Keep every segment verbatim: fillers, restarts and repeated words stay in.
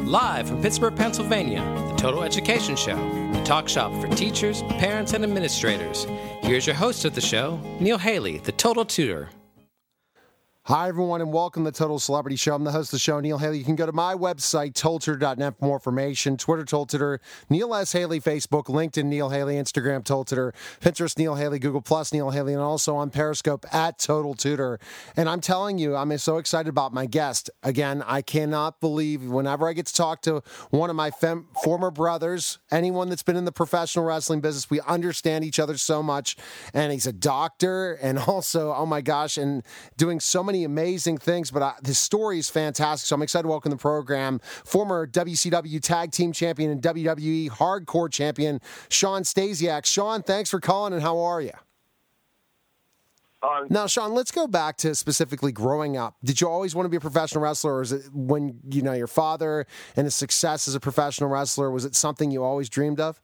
Live from Pittsburgh, Pennsylvania, the Total Education Show, the talk shop for teachers, parents, and administrators. Here's your host of the show, Neil Haley, the Total Tutor. Hi, everyone, and welcome to the Total Celebrity Show. I'm the host of the show, Neil Haley. You can go to my website, total tutor dot net, for more information. Twitter, Total Tutor, Neil S. Haley, Facebook, LinkedIn, Neil Haley, Instagram, Total Tutor, Pinterest, Neil Haley, Google Plus, Neil Haley, and also on Periscope at Total Tutor. And I'm telling you, I'm so excited about my guest. Again, I cannot believe whenever I get to talk to one of my fem- former brothers, anyone that's been in the professional wrestling business, we understand each other so much. And he's a doctor and also, oh my gosh, and doing so many amazing things, but uh, his story is fantastic, so I'm excited to welcome the program. Former W C W Tag Team Champion and W W E Hardcore Champion, Shawn Stasiak. Shawn, thanks for calling, and how are you? Um, now, Shawn, let's go back to specifically growing up. Did you always want to be a professional wrestler, or is it when, you know, your father and his success as a professional wrestler, was it something you always dreamed of?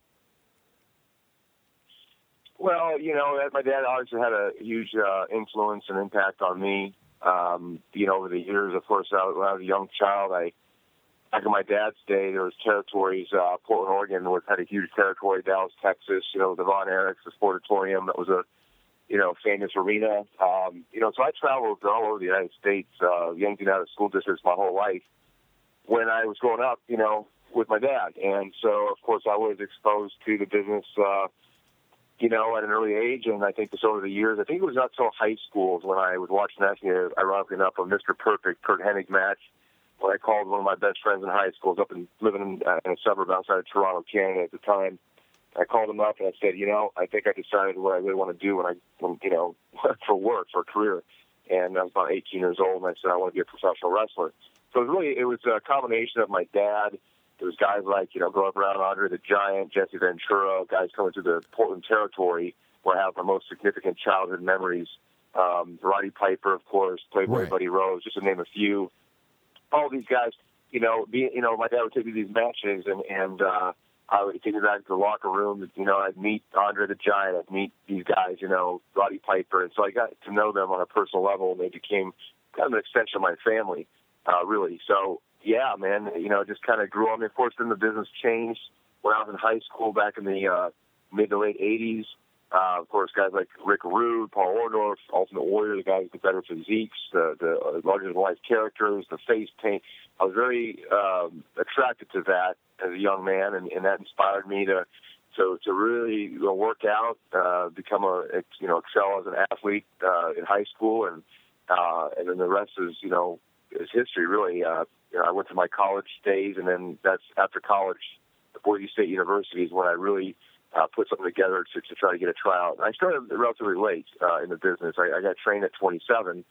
Well, you know, my dad obviously had a huge uh, influence and impact on me. Um, you know, over the years, of course, I, when I was a young child, I, back in my dad's day, there was territories. Uh, Portland, Oregon was, had a huge territory. Dallas, Texas, you know, the Von Erichs, the Sportatorium, that was a, you know, famous arena. Um, you know, so I traveled all over the United States, uh, Yankton out of school districts my whole life when I was growing up, you know, with my dad. And so, of course, I was exposed to the business, uh, you know, at an early age, and I think this over the years. I think it was not till high school when I was watching that, you know, ironically enough, a Mister Perfect Kurt Hennig match, when I called one of my best friends in high school, up in, living in, uh, in a suburb outside of Toronto, Canada at the time. I called him up and I said, you know, I think I decided what I really want to do when I, when, you know, for work, for a career. And I was about eighteen years old, and I said, I want to be a professional wrestler. So it was really, it was a combination of my dad. There was guys like, you know, Glover Brown, Andre the Giant, Jesse Ventura, guys coming to the Portland territory where I have my most significant childhood memories. Um, Roddy Piper, of course, Playboy Right. Buddy Rose, just to name a few. All these guys, you know, being, you know, my dad would take me to these matches, and, and uh, I would take me back to the locker room. You know, I'd meet Andre the Giant, I'd meet these guys, you know, Roddy Piper, and so I got to know them on a personal level, and they became kind of an extension of my family, uh, really. So, yeah, man, you know, just kind of grew on me. Of course, then the business changed when I was in high school back in the uh, mid to late eighties. Uh, of course, guys like Rick Rude, Paul Orndorff, Ultimate Warrior, the guys with the better physiques, the, the uh, larger-than-life characters, the face paint. I was very um, attracted to that as a young man, and, and that inspired me to to, to really, you know, work out, uh, become a, you know, excel as an athlete uh, in high school, and uh, and then the rest is, you know, is history, really. Uh, you know, I went to my college days, and then that's after college, at Boise State University is when I really uh, put something together to, to try to get a tryout. And I started relatively late uh, in the business. I, I got trained at twenty-seven,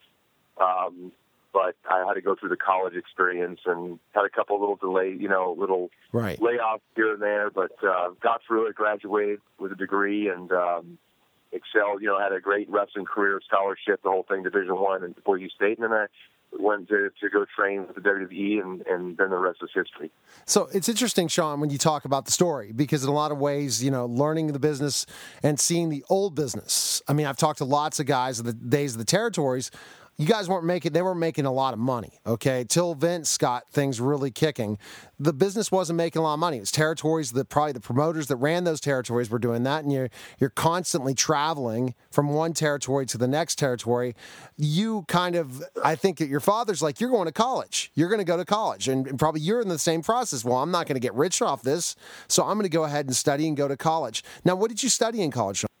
um, but I had to go through the college experience and had a couple little delay, you know, little Right. layoffs here and there, but uh, got through it, graduated with a degree, and um, excelled. You know, had a great wrestling career, scholarship, the whole thing, Division One, and Boise State, and then I went to, to go train with the W W E, and, and then the rest is history. So it's interesting, Shawn, when you talk about the story, because in a lot of ways, you know, learning the business and seeing the old business. I mean, I've talked to lots of guys of the days of the territories. You guys weren't making, they weren't making a lot of money, okay? Till Vince got things really kicking. The business wasn't making a lot of money. It was territories that probably the promoters that ran those territories were doing that, and you're you're constantly traveling from one territory to the next territory. You kind of, I think that your father's like, you're going to college. You're going to go to college, and, and probably you're in the same process. Well, I'm not going to get rich off this, so I'm going to go ahead and study and go to college. Now, what did you study in college, Shawn?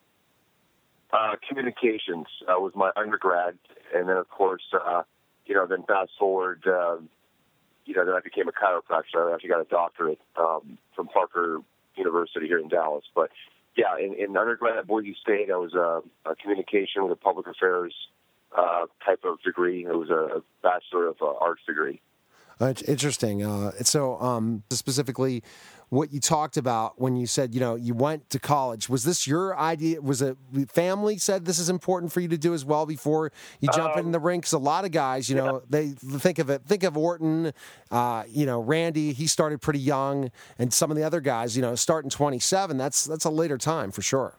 Uh, communications uh, was my undergrad, and then, of course, uh, you know, then fast forward, uh, you know, then I became a chiropractor. I actually got a doctorate um, from Parker University here in Dallas. But, yeah, in, in undergrad at Boise State, I was a, a communication with a public affairs uh, type of degree. It was a, a Bachelor of uh, Arts degree. Uh, it's interesting. Uh, so um, specifically, what you talked about when you said, you know, you went to college, was this your idea? Was it family said this is important for you to do as well before you jump Um, in the ring? Because a lot of guys, you know, they think of it, think of Orton, uh, you know, Randy, he started pretty young, and some of the other guys, you know, starting twenty-seven, that's that's a later time for sure.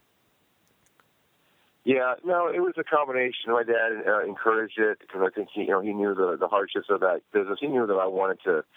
Yeah, no, it was a combination. My dad uh, encouraged it because I think he, you know, he knew the, the hardships of that business. He knew that I wanted to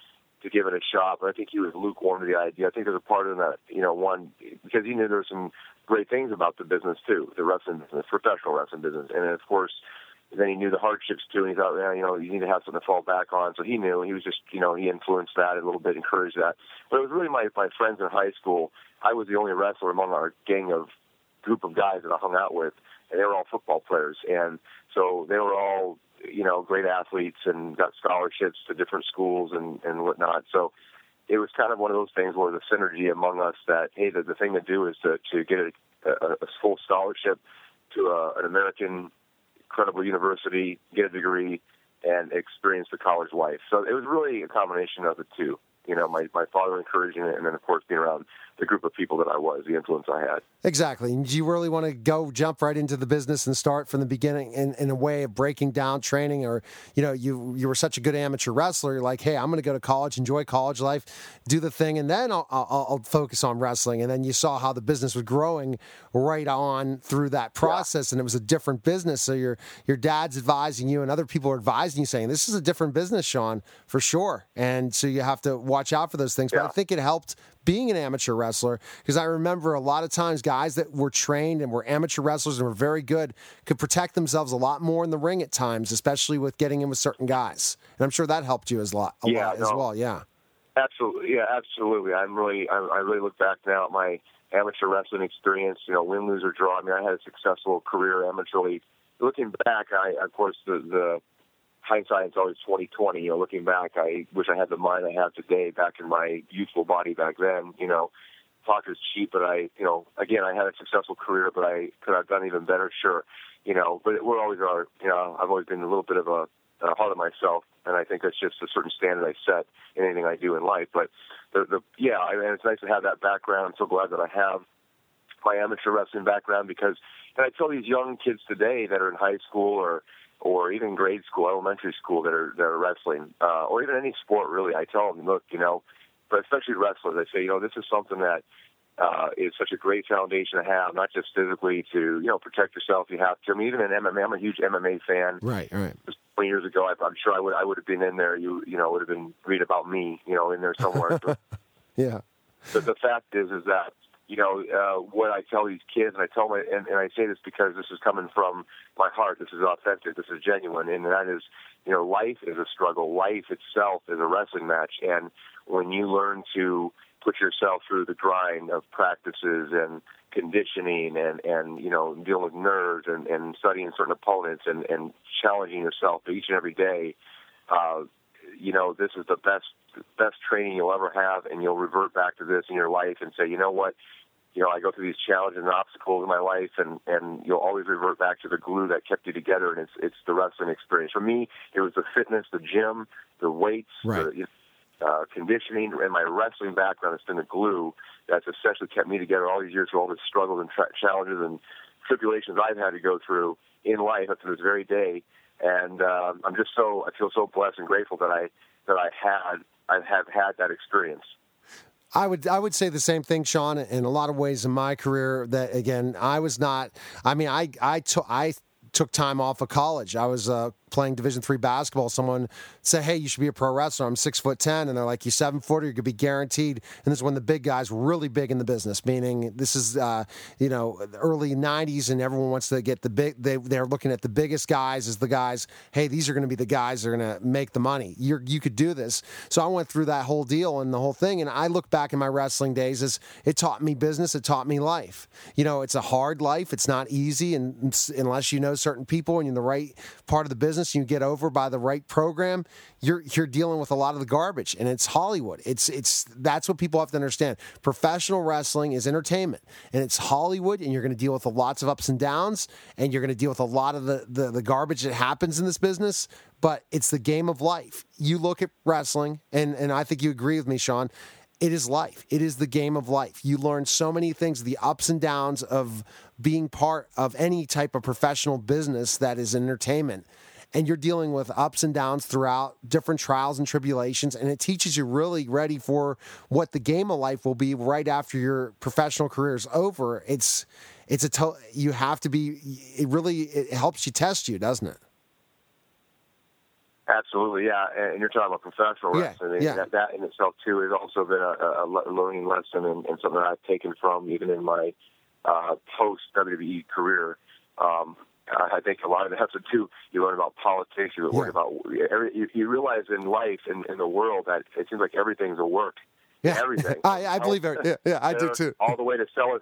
to give it a shot. But I think he was lukewarm to the idea. I think there's a part of that, you know, one, because he knew there were some great things about the business too, the wrestling business, professional wrestling business. And of course, then he knew the hardships too, and he thought, yeah, you know, you need to have something to fall back on. So he knew. He was just, you know, he influenced that a little bit, encouraged that. But it was really my, my friends in high school. I was the only wrestler among our gang of group of guys that I hung out with, and they were all football players. And so they were all, you know, great athletes and got scholarships to different schools and, and whatnot. So it was kind of one of those things where the synergy among us that, hey, the, the thing to do is to, to get a, a, a full scholarship to a, an American credible university, get a degree, and experience the college life. So it was really a combination of the two. You know, my, my father encouraging it, and then, of course, being around the group of people that I was, the influence I had. Exactly. And do you really want to go jump right into the business and start from the beginning in, in a way of breaking down training? Or, you know, you you were such a good amateur wrestler, you're like, hey, I'm going to go to college, enjoy college life, do the thing, and then I'll, I'll, I'll focus on wrestling. And then you saw how the business was growing right on through that process, yeah. And it was a different business. So your your dad's advising you and other people are advising you, saying, this is a different business, Sean, for sure. And so you have to watch out for those things. But yeah. I think it helped being an amateur wrestler, because I remember a lot of times guys that were trained and were amateur wrestlers and were very good could protect themselves a lot more in the ring at times, especially with getting in with certain guys. And I'm sure that helped you as a lot, a yeah, lot no, as well. Yeah, absolutely. Yeah, absolutely. I'm really, I, I really look back now at my amateur wrestling experience. You know, win, lose, or draw. I mean, I had a successful career amateurly. Looking back, I of course the the hindsight is always twenty twenty. You know, looking back, I wish I had the mind I have today back in my youthful body back then. You know, talk is cheap, but I, you know, again, I had a successful career, but I could have done even better, sure. You know, but we're always are, you know, I've always been a little bit of a, a hard on myself, and I think that's just a certain standard I set in anything I do in life. But the, the yeah, I mean, it's nice to have that background. I'm so glad that I have my amateur wrestling background, because, and I tell these young kids today that are in high school or or even grade school, elementary school, that are that are wrestling, uh, or even any sport really, I tell them, look, you know, but especially wrestlers, I say, you know, this is something that uh, is such a great foundation to have, not just physically to, you know, protect yourself. You have to. I mean, even in M M A, I'm a huge M M A fan. Right, right. Just twenty years ago, I, I'm sure I would I would have been in there. You you know, would have been read about me, you know, in there somewhere. yeah. But the fact is, is that, you know, uh, what I tell these kids, and I tell them, and, and I say this because this is coming from my heart, this is authentic, this is genuine, and that is, you know, life is a struggle. Life itself is a wrestling match, and when you learn to put yourself through the grind of practices and conditioning and, and you know, dealing with nerves and, and studying certain opponents and, and challenging yourself each and every day, uh, you know, this is the best best training you'll ever have, and you'll revert back to this in your life and say, you know what, you know, I go through these challenges and obstacles in my life, and, and you'll always revert back to the glue that kept you together, and it's it's the wrestling experience. For me, it was the fitness, the gym, the weights, right. the uh, conditioning, and my wrestling background has been the glue that's essentially kept me together all these years through all the struggles and tra- challenges and tribulations I've had to go through in life up to this very day. And uh, I'm just so, I feel so blessed and grateful that I that I had I have had that experience. I would I would say the same thing, Sean, in a lot of ways in my career. That again, I was not. I mean, I I took I took time off of college. I was uh, playing Division three basketball. Someone said, "Hey, you should be a pro wrestler." I'm six foot ten, and they're like, "You seven footer, you could be guaranteed." And this is when the big guys were really big in the business. Meaning, this is uh, you know the early nineties, and everyone wants to get the big. They they're looking at the biggest guys as the guys. Hey, these are going to be the guys that are going to make the money. You you could do this. So I went through that whole deal and the whole thing, and I look back in my wrestling days as it taught me business. It taught me life. You know, it's a hard life. It's not easy, and unless you know certain people and you're in the right part of the business, you get over by the right program, you're you're dealing with a lot of the garbage, and it's Hollywood. It's it's that's what people have to understand. Professional wrestling is entertainment, and it's Hollywood, and you're going to deal with lots of ups and downs, and you're going to deal with a lot of the, the the garbage that happens in this business. But it's the game of life. You look at wrestling, and and I think you agree with me, Sean. It is life. It is the game of life. You learn so many things, the ups and downs of being part of any type of professional business that is entertainment. And you're dealing with ups and downs throughout different trials and tribulations, and it teaches you really ready for what the game of life will be right after your professional career is over. It's it's a to- you have to be. It really it helps you test you, doesn't it? Absolutely, yeah. And you're talking about professional Yeah, wrestling. yeah. That, that in itself, too, has also been a, a learning lesson and, and something that I've taken from even in my uh, post-W W E career. Um, I think a lot of it has to do, you learn about politics, you learn Yeah. about, every, you, you realize in life, in, in the world, that it seems like everything's a work. Yeah, Everything. I, I believe it. Yeah, yeah, I do too. All the way to selling,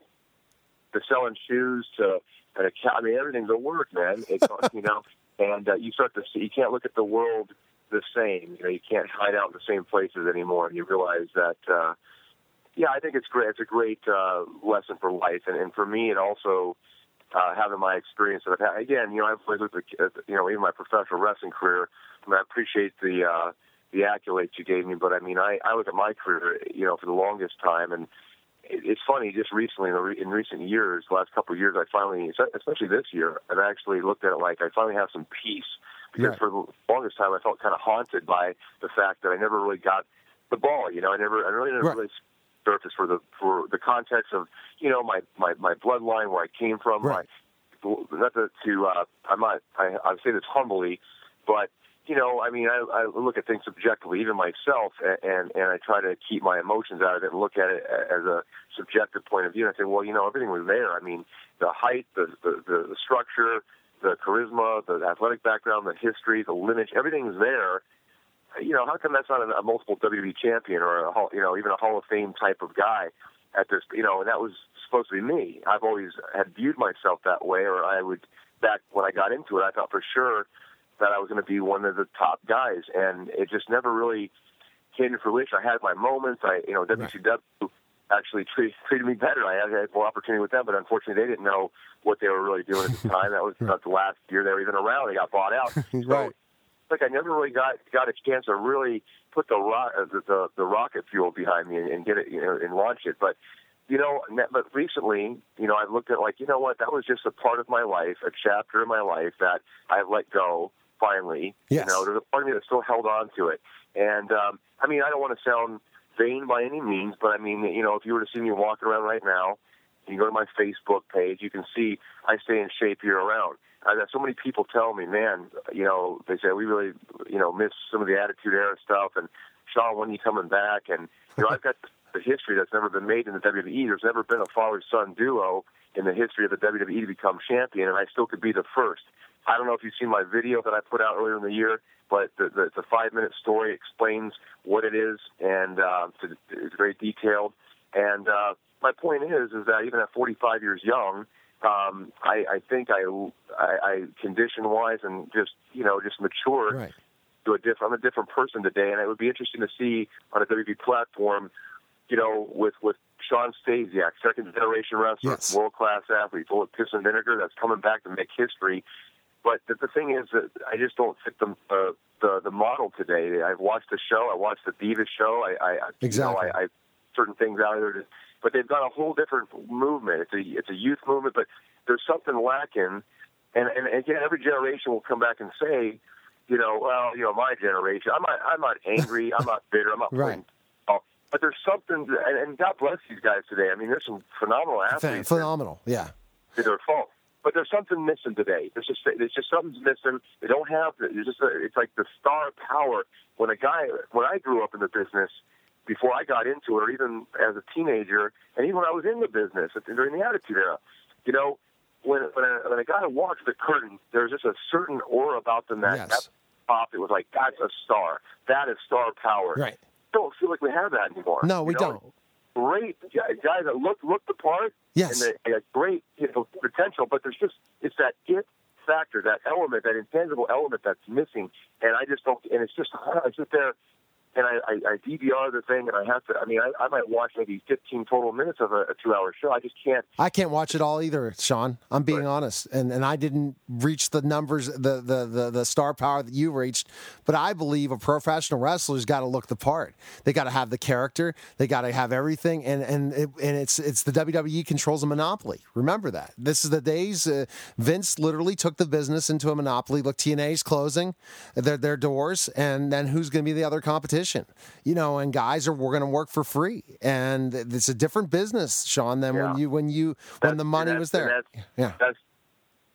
to selling shoes to, and a cat. I mean, everything's a work, man. It's, you know, and uh, you start to see, you can't look at the world the same. You know, you can't hide out in the same places anymore, and you realize that, uh, yeah, I think it's great. It's a great uh, lesson for life, and, and for me, it also, uh, having my experience that I've had, again, you know, I've always looked at, you know, even my professional wrestling career, I mean, I appreciate the, uh, the accolades you gave me, but I mean, I, I look at my career, you know, for the longest time, and it, it's funny, just recently, in, the re, in recent years, the last couple of years, I finally, especially this year, I've actually looked at it like I finally have some peace, because Right. for the longest time, I felt kind of haunted by the fact that I never really got the ball, you know, I never, I really never Right. really surface for the for the context of, you know, my my, my bloodline, where I came from. Right. My, not to, to uh, I'm not I, I say this humbly, but you know, I mean, I, I look at things subjectively, even myself, and and I try to keep my emotions out of it and look at it as a subjective point of view. And I say, well, you know, everything was there. I mean, the height, the the, the, the structure, the charisma, the athletic background, the history, the lineage, everything's there. You know, how come that's not a, a multiple W W E champion or, a, you know, even a Hall of Fame type of guy at this, you know, and that was supposed to be me. I've always had viewed myself that way, or I would, back when I got into it, I thought for sure that I was going to be one of the top guys, and it just never really came to fruition. I had my moments. I, you know, W C W actually treated, treated me better. I had, I had more opportunity with them, but unfortunately they didn't know what they were really doing at the time. That was not the last year they were even around. They got bought out. So, Right. like I never really got got a chance to really put the rock, the, the, the rocket fuel behind me and, and get it, you know, and launch it. But you know, but recently, you know, I've looked at like, you know what, that was just a part of my life, a chapter in my life that I've let go. Finally, Yes. you know, there's a part of me that still held on to it. And um, I mean, I don't want to sound vain by any means, but I mean, you know, if you were to see me walking around right now, you go to my Facebook page, you can see I stay in shape year round. I've had so many people tell me, man, you know, they say we really, you know, miss some of the Attitude Era stuff. And Sean, when are you coming back? And you know, I've got the history that's never been made in the W W E. There's never been a father-son duo in the history of the W W E to become champion, and I still could be the first. I don't know if you've seen my video that I put out earlier in the year, but the, the, the five-minute story explains what it is, and uh, it's very detailed. And uh, my point is, is that even at forty-five years young, um, I, I think I, I, I condition-wise and just, you know, just matured Right. to a different. I'm a different person today, and it would be interesting to see on a W W E platform, you know, with with Sean Stasiak, second-generation wrestler, Yes. world-class athlete, full of piss and vinegar, that's coming back to make history. But the, the thing is that I just don't fit the, uh, the the model today. I've watched the show. I watched the Divas show. I, I Exactly. You know, I, I certain things out there, to, but they've got a whole different movement. It's a it's a youth movement, but there's something lacking. And and again, every generation will come back and say, you know, well, you know, my generation. I'm not I'm not angry. I'm not bitter. I'm not Right. playing. Oh, but there's something, and, and God bless these guys today. I mean, there's some phenomenal athletes. Phenomenal. Yeah. To their fault. But there's something missing today. There's just there's just something's missing. They don't have. It's just a, it's like the star power. When a guy, when I grew up in the business, before I got into it, or even as a teenager, and even when I was in the business during the Attitude Era, you know, when when a, when a guy walked the curtain, there's just a certain aura about them that Yes. that pop. It was like, that's a star. That is star power. Right. I don't feel like we have that anymore. No, we you know? don't. Great guys that look look the part. Yes. And they have great, you know, potential, but there's just, it's that it factor, that element, that intangible element that's missing. And I just don't, and it's just, I sit there and I, I, I D V R the thing, and I have to, I mean, I, I might watch maybe fifteen total minutes of a, a two-hour show. I just can't. I can't watch it all either, Sean. I'm being honest, and and I didn't reach the numbers, the the the, the star power that you reached. But I believe a professional wrestler's got to look the part. They got to have the character. They got to have everything, and and it, and it's it's the W W E controls a monopoly. Remember that. This is the days uh, Vince literally took the business into a monopoly. Look, T N A's closing their their doors, and then who's going to be the other competition? You know, and guys are we're going to work for free, and it's a different business, Sean, than Yeah. when you when you when the money that's- was there. That's, Yeah. That's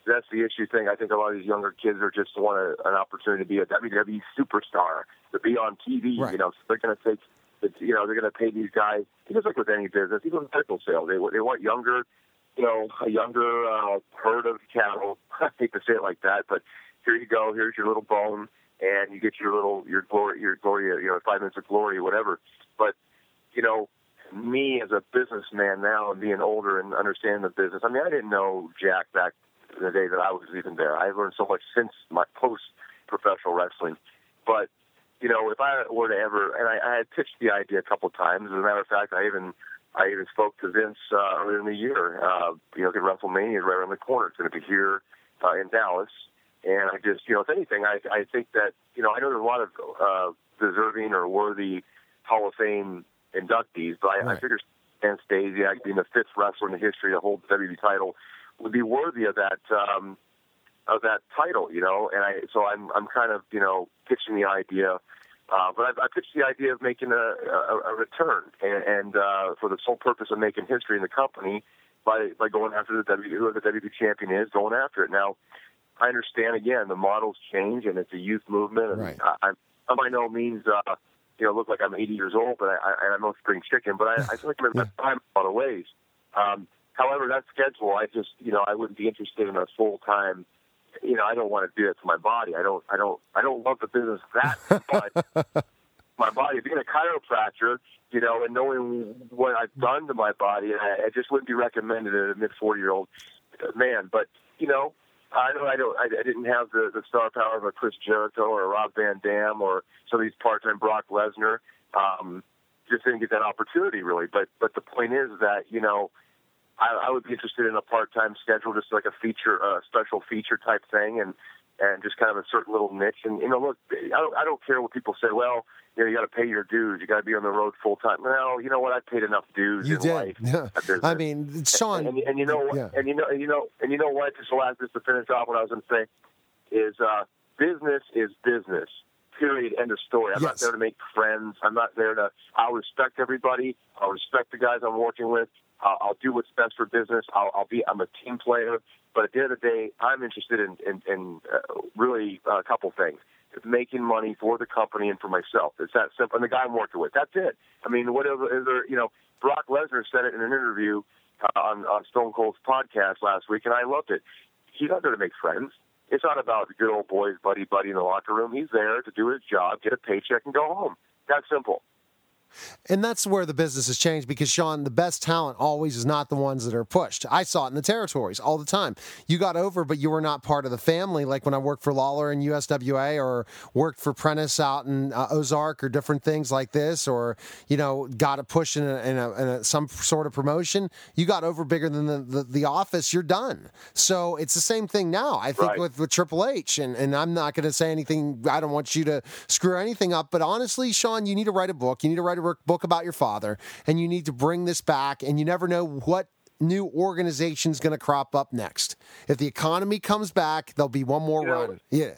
that's the issue thing. I think a lot of these younger kids are just want a, an opportunity to be a W W E superstar, to be on T V. Right. You know, so they're going to take, you know, they're going to pay these guys. Just like with any business, even with medical sales, they they want younger, you know, a younger uh, herd of cattle. I hate to say it like that, but here you go. Here's your little bone, and you get your little your glory, your glory, you know, five minutes of glory, whatever. But you know, me as a businessman now and being older and understanding the business, I mean, I didn't know Jack back in the day that I was even there. I've learned so much since my post-professional wrestling. But, you know, if I were to ever, and I, I had pitched the idea a couple of times. As a matter of fact, I even I even spoke to Vince uh, earlier in the year. Uh, you know, WrestleMania is right around the corner. It's going to be here uh, in Dallas. And I just, you know, if anything, I, I think that, you know, I know there's a lot of uh, deserving or worthy Hall of Fame inductees, but I, right. I figure Stan Stasiak, being the fifth wrestler in the history to hold the W W E title, would be worthy of that um, of that title, you know. And I, so I'm I'm kind of you know pitching the idea, uh, but I, I pitched the idea of making a, a, a return, and, and uh, for the sole purpose of making history in the company by by going after the W whoever the W W E champion is, going after it. Now, I understand again the models change, and it's a youth movement, and right. I, I'm, I'm by no means. Uh, You know, look like I'm eighty years old, but I, I, I'm no spring chicken. But I, I feel like I'm in my prime in a lot of ways. Um, however, that schedule, I just, you know, I wouldn't be interested in a full time. You know, I don't want to do that to my body. I don't, I don't, I don't love the business that much. My body, being a chiropractor, you know, and knowing what I've done to my body, I, I just wouldn't be recommended to a mid forty year old man. But you know. I know I don't. I, I didn't have the, the star power of a Chris Jericho or a Rob Van Dam or some of these part-time Brock Lesnar. Um, just didn't get that opportunity really. But but the point is that you know I, I would be interested in a part-time schedule, just like a feature, a special feature type thing, and and just kind of a certain little niche. And you know, look, I don't I don't care what people say. Well, you know, you got to pay your dues. You got to be on the road full time. Well, you know what? I paid enough dues you in did. life. Yeah. I mean, Sean, and, and, and you know what? Yeah. And you know, and you know, and you know what? Just the last, just to finish off, what I was going to say is, uh, business is business. Period. End of story. I'm yes. not there to make friends. I'm not there to. I'll respect everybody. I'll respect the guys I'm working with. I'll, I'll do what's best for business. I'll, I'll be. I'm a team player. But at the end of the day, I'm interested in, in, in uh, really a couple things. Making money for the company and for myself. It's that simple. And the guy I'm working with. That's it. I mean, whatever is there, you know, Brock Lesnar said it in an interview uh, on, on Stone Cold's podcast last week, and I loved it. He's not there to make friends. It's not about the good old boys, buddy, buddy in the locker room. He's there to do his job, get a paycheck, and go home. That's simple. And that's where the business has changed because, Sean, the best talent always is not the ones that are pushed. I saw it in the territories all the time. You got over, but you were not part of the family, like when I worked for Lawler in U S W A or worked for Prentice out in uh, Ozark or different things like this, or, you know, got a push in, a, in, a, in a, some sort of promotion. You got over bigger than the, the, the office, you're done. So it's the same thing now, I think, right. with, with Triple H. And, and I'm not going to say anything. I don't want you to screw anything up. But honestly, Sean, you need to write a book. You need to write a book about your father, and you need to bring this back, and you never know what new organization's going to crop up next. If the economy comes back, there'll be one more you know, run. Yeah.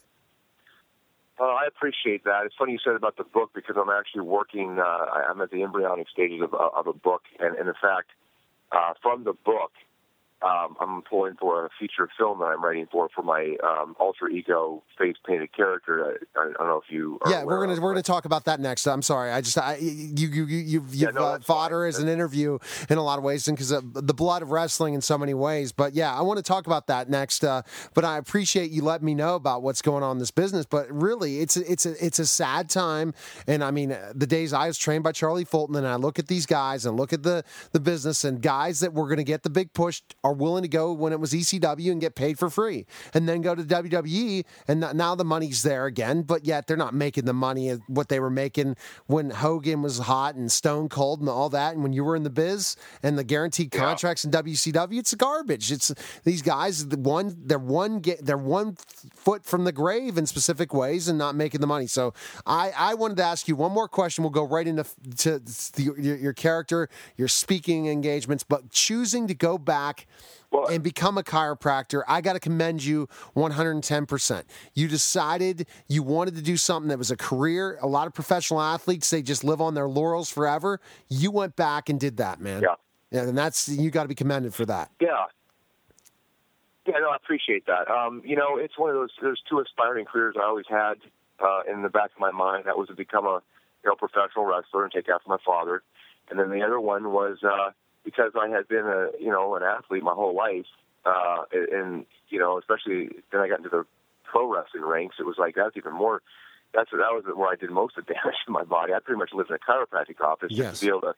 Uh, I appreciate that. It's funny you said about the book because I'm actually working, uh, I'm at the embryonic stages of, of a book, and, and in fact, uh, from the book, Um, I'm employing for a feature film that I'm writing for for my um, alter ego face painted character. I, I don't know if you. Are yeah, we're gonna of, we're gonna talk about that next. I'm sorry, I just I, you you you you've, yeah, you've no, uh, fodder as an interview in a lot of ways, and because of the blood of wrestling in so many ways. But yeah, I want to talk about that next. Uh, but I appreciate you letting me know about what's going on in this business. But really, it's a, it's a it's a sad time. And I mean, the days I was trained by Charlie Fulton, and I look at these guys and look at the the business and guys that were going to get the big push are willing to go when it was E C W and get paid for free, and then go to W W E, and now the money's there again, but yet they're not making the money what they were making when Hogan was hot and Stone Cold and all that, and when you were in the biz and the guaranteed contracts yeah. in W C W, it's garbage. It's these guys, the one they're one they're one foot from the grave in specific ways and not making the money. So I, I wanted to ask you one more question. We'll go right into to the, your, your character, your speaking engagements, but choosing to go back Well, and become a chiropractor, I got to commend you one hundred ten percent. You decided you wanted to do something that was a career. A lot of professional athletes, they just live on their laurels forever. You went back and did that, man. Yeah. Yeah, and that's you got to be commended for that. Yeah. Yeah, no, I appreciate that. Um, you know, it's one of those, there's two aspiring careers I always had uh, in the back of my mind. That was to become a, you know, professional wrestler and take after my father. And then the other one was uh, because I had been a, you know, an athlete my whole life, uh, and, you know, especially then I got into the pro wrestling ranks, it was like, that's even more, that's that was where I did most of the damage to my body. I pretty much lived in a chiropractic office yes. just to be able to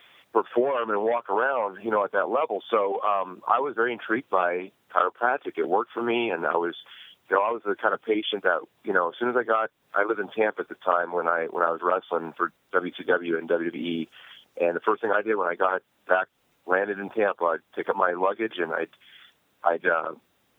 perform and walk around, you know, at that level. So um, I was very intrigued by chiropractic. It worked for me, and I was, you know, I was the kind of patient that, you know, as soon as I got, I lived in Tampa at the time when I when I was wrestling for W C W and W W E, and the first thing I did when I got back, landed in Tampa, I'd pick up my luggage and I'd I'd uh,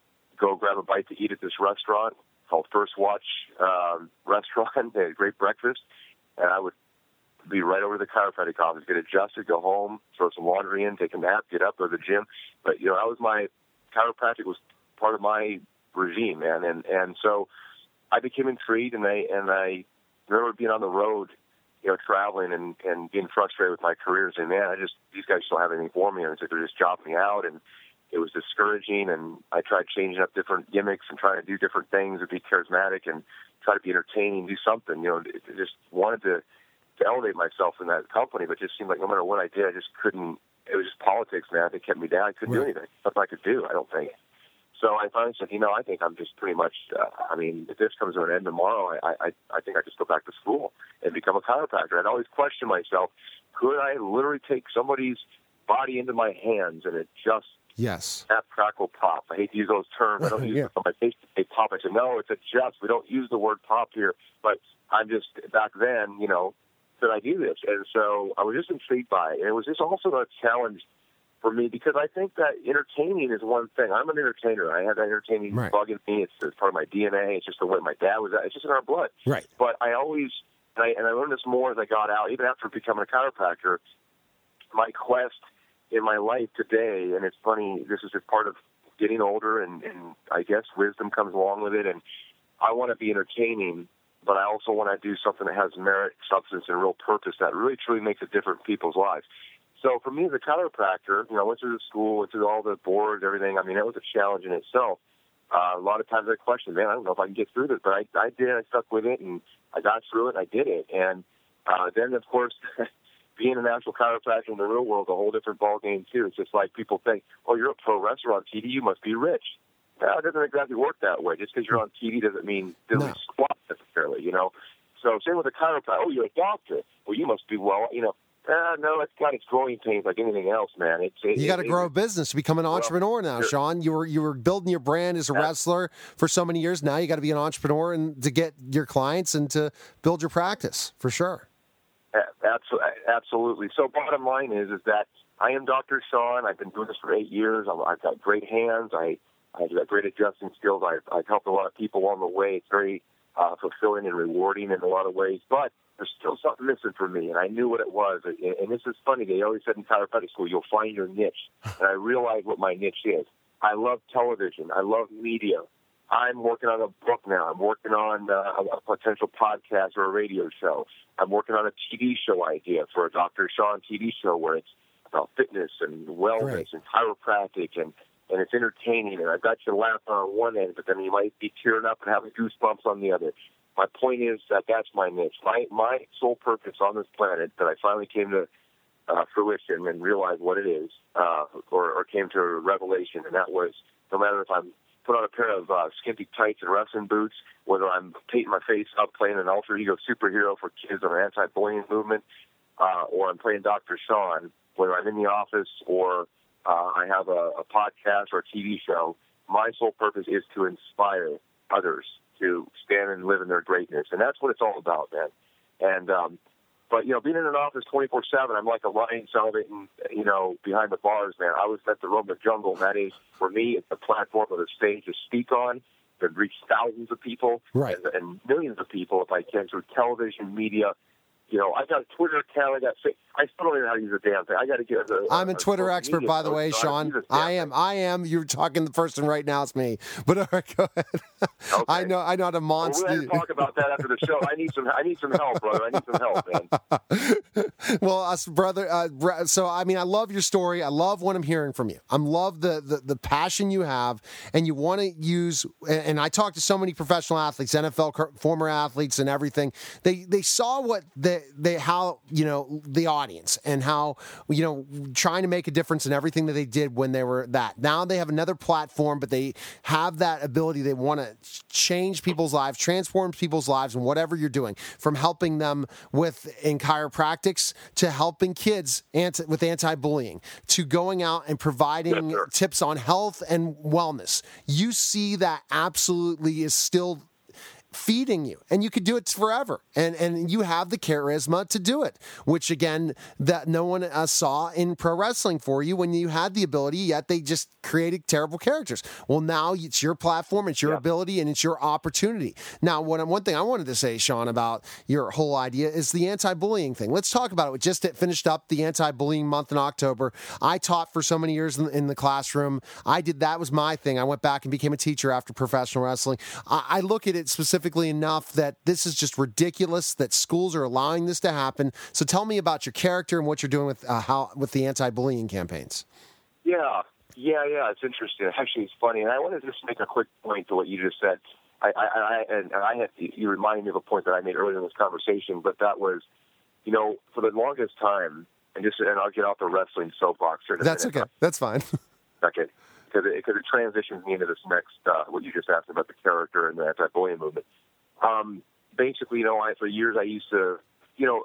go grab a bite to eat at this restaurant called First Watch um, Restaurant. They had a great breakfast, and I would be right over to the chiropractic office, get adjusted, go home, throw some laundry in, take a nap, get up, go to the gym. But, you know, that was my, chiropractic was part of my regime, man. And, and so I became intrigued, and I, and I remember being on the road, you know, traveling and, and being frustrated with my career, saying, man, I just, these guys don't have anything for me. And it's like they're just jobbing me out. And it was discouraging. And I tried changing up different gimmicks and trying to do different things and be charismatic and try to be entertaining, do something, you know, it, it just wanted to, to elevate myself in that company, but it just seemed like no matter what I did, I just couldn't. It was just politics, man. It kept me down. I couldn't right. do anything. Nothing I could do, I don't think. So I finally said, you know, I think I'm just pretty much. Uh, I mean, if this comes to an end tomorrow, I, I, I think I just go back to school and become a chiropractor. I'd always question myself: could I literally take somebody's body into my hands and it just yes, snap, crackle, pop? I hate to use those terms. I don't use yeah. it on my face. They pop. I said, no, it's a just. We don't use the word pop here. But I'm just back then, you know. That I do this, and so I was just intrigued by it. And it was just also a challenge for me because I think that entertaining is one thing. I'm an entertainer. I have that entertaining right. bug in me. It's, it's part of my D N A. It's just the way my dad was. It's just in our blood. Right. But I always, and I, and I learned this more as I got out, even after becoming a chiropractor. My quest in my life today, and it's funny. This is just part of getting older, and, and I guess wisdom comes along with it. And I want to be entertaining. But I also want to do something that has merit, substance, and real purpose that really, truly makes a difference in people's lives. So for me as a chiropractor, you know, I went through the school, went through all the boards, everything. I mean, it was a challenge in itself. Uh, a lot of times I questioned, man, I don't know if I can get through this. But I, I did. I stuck with it, and I got through it, and I did it. And uh, then, of course, being an actual chiropractor in the real world is a whole different ballgame, too. It's just like people think, oh, you're a pro wrestler on T V, you must be rich. No, it doesn't exactly work that way. Just because you're on T V doesn't mean doesn't no. squat necessarily, you know. So same with a chiropractor. Oh, you're a doctor. Well, you must be well, you know. Uh, no, it's got its growing pains like anything else, man. It's it, you got to it, grow it, a business to become an entrepreneur well, now, sure. Sean. You were you were building your brand as a yeah. wrestler for so many years. Now you got to be an entrepreneur and to get your clients and to build your practice for sure. Absolutely. So bottom line is is that I am Doctor Sean. I've been doing this for eight years. I've got great hands. I I've got great adjusting skills. I've, I've helped a lot of people along the way. It's very uh, fulfilling and rewarding in a lot of ways. But there's still something missing for me, and I knew what it was. And, and this is funny. They always said in chiropractic school, you'll find your niche. And I realized what my niche is. I love television. I love media. I'm working on a book now. I'm working on uh, a potential podcast or a radio show. I'm working on a T V show idea for a Doctor Sean T V show where it's about fitness and wellness Great. and chiropractic and and it's entertaining, and I've got you laughing on one end, but then you might be tearing up and having goosebumps on the other. My point is that that's my niche. My my sole purpose on this planet that I finally came to uh, fruition and realized what it is, uh, or, or came to revelation, and that was no matter if I'm put on a pair of uh, skimpy tights and wrestling boots, whether I'm painting my face up playing an alter ego superhero for kids or an anti-bullying movement, uh, or I'm playing Doctor Sean, whether I'm in the office or Uh, I have a, a podcast or a T V show. My sole purpose is to inspire others to stand and live in their greatness, and that's what it's all about, man. And um, but you know, being in an office twenty-four seven, I'm like a lion celebrating, you know, behind the bars, man. I was meant to roam the jungle, and that is for me, it's a platform or a stage to speak on, to reach thousands of people right. and, and millions of people if I can through television, media, You know, I got a Twitter account. I got. I still don't even know how to use a damn thing. I got to get. A, I'm a, a Twitter expert, by the way, Sean. I am. I am. You're talking the person right now. It's me. But all right, go ahead. Okay. I know. I know how to monster. Well, we'll have to talk about that after the show. I need some. I need some help, brother. I need some help, man. Well, us, brother. Uh, so, I mean, I love your story. I love what I'm hearing from you. I love the the, the passion you have, and you want to use. And I talk to so many professional athletes, N F L former athletes, and everything. They they saw what they they how you know the audience and how you know trying to make a difference in everything that they did when they were that. Now they have another platform, but they have that ability. They want to change people's lives, transform people's lives, and whatever you're doing, from helping them with in chiropractics to helping kids anti, with anti-bullying to going out and providing yes, tips on health and wellness. You see that absolutely is still feeding you, and you could do it forever, and and you have the charisma to do it, which again that no one uh, saw in pro wrestling for you when you had the ability, yet they just created terrible characters. Well, now it's your platform, it's your yeah. ability, and it's your opportunity. Now, what one thing I wanted to say, Sean, about your whole idea is the anti-bullying thing. Let's talk about it. We just finished up the anti-bullying month in October. I taught for so many years in, in the classroom. I did that was my thing. I went back and became a teacher after professional wrestling. I, I look at it specifically enough that this is just ridiculous that schools are allowing this to happen. So tell me about your character and what you're doing with uh, how with the anti-bullying campaigns. Yeah, yeah, yeah. It's interesting. Actually, it's funny, and I want to just make a quick point to what you just said. I, I, I and I had you reminded me of a point that I made earlier in this conversation, but that was, you know, for the longest time, and just and I'll get off the wrestling soapbox here. That's okay. That's fine. Okay. Because it, it transitions me into this next, uh, what you just asked about the character and the anti-bullying movement. Um, basically, you know, I, for years I used to, you know,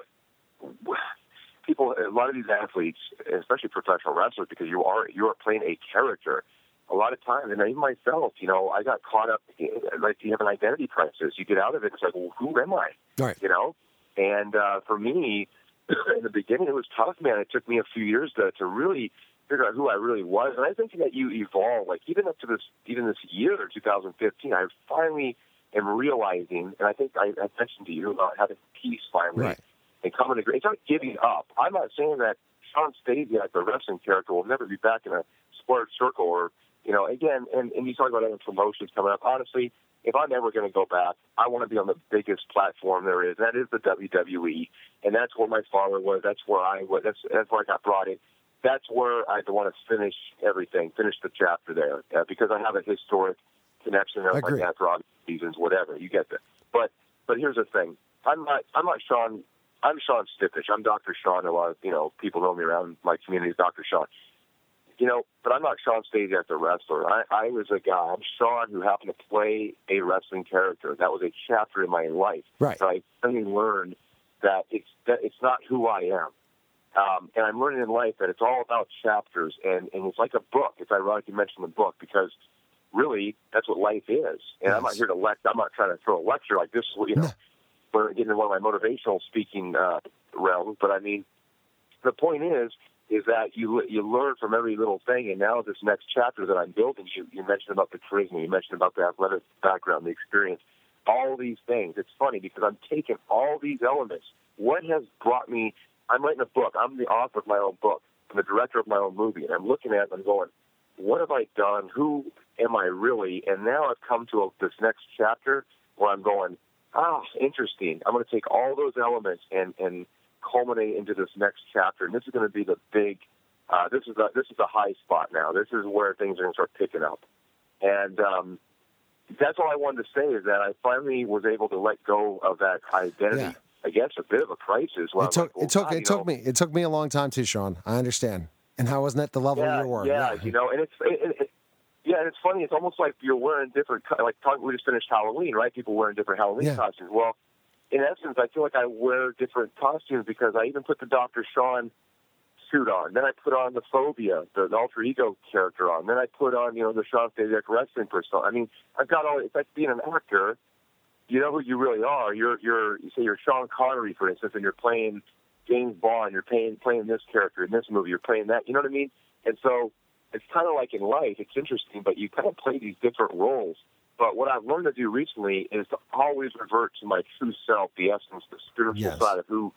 people, a lot of these athletes, especially professional wrestlers, because you are you are playing a character. A lot of times, and even myself, you know, I got caught up, in, like you have an identity crisis. You get out of it, it's like, well, who am I? Right. You know? And uh, for me, in the beginning, it was tough, man. It took me a few years to, to really figure out who I really was. And I think that you evolve, like even up to this, even this year, two thousand fifteen, I finally am realizing, and I think I, I mentioned to you about having peace finally right. and coming to, it's not giving up. I'm not saying that Sean Stasiak, the wrestling character, will never be back in a squared circle or, you know, again, and, and you talk about other promotions coming up. Honestly, if I'm ever going to go back, I want to be on the biggest platform there is. That is the W W E, and that's where my father was. That's where I was. That's, that's where I got brought in. That's where I want to finish everything, finish the chapter there, uh, because I have a historic connection there with my dad for obvious reasons, whatever. You get that. But but here's the thing. I'm not I'm not Sean. I'm Sean Stipich. I'm Doctor Sean. A lot of you know people know me around my community as Doctor Sean. You know, but I'm not Sean Stasiak, the wrestler. I, I was a guy. I'm Sean who happened to play a wrestling character. That was a chapter in my life. Right. So I finally learned that it's that it's not who I am. Um, and I'm learning in life that it's all about chapters, and, and it's like a book. It's ironic you mentioned the book because really that's what life is. And yes. I'm not here to lecture. I'm not trying to throw a lecture like this. You know, no. We're getting into one of my motivational speaking uh, realms. But I mean, the point is, is that you you learn from every little thing. And now this next chapter that I'm building, you you mentioned about the charisma, you mentioned about the athletic background, the experience, all these things. It's funny because I'm taking all these elements. What has brought me? I'm writing a book. I'm the author of my own book. I'm the director of my own movie. And I'm looking at it and I'm going, what have I done? Who am I really? And now I've come to a, this next chapter where I'm going, ah, interesting. I'm going to take all those elements and, and culminate into this next chapter. And this is going to be the big, uh, this is the, this is the high spot now. This is where things are going to start picking up. And um, that's all I wanted to say is that I finally was able to let go of that identity. Yeah. I guess a bit of a crisis. It took, like, well, it took, God, it took know. me, it took me a long time too, Sean. I understand. And how wasn't at the level yeah, you were. Yeah, yeah, you know, and it's, it, it, yeah, and it's funny. It's almost like you're wearing different, like we just finished Halloween, right? People wearing different Halloween yeah. costumes. Well, in essence, I feel like I wear different costumes because I even put the Doctor Sean suit on. Then I put on the Phobia, the, the alter ego character on. Then I put on, you know, the Sean Stasiak wrestling persona. I mean, I've got all, it's like being an actor. You know who you really are. You're, you're, you say you're Sean Connery, for instance, and you're playing James Bond. You're playing, playing this character in this movie. You're playing that. You know what I mean? And so it's kind of like in life. It's interesting, but you kind of play these different roles. But what I've learned to do recently is to always revert to my true self, the essence, the spiritual yes. side of who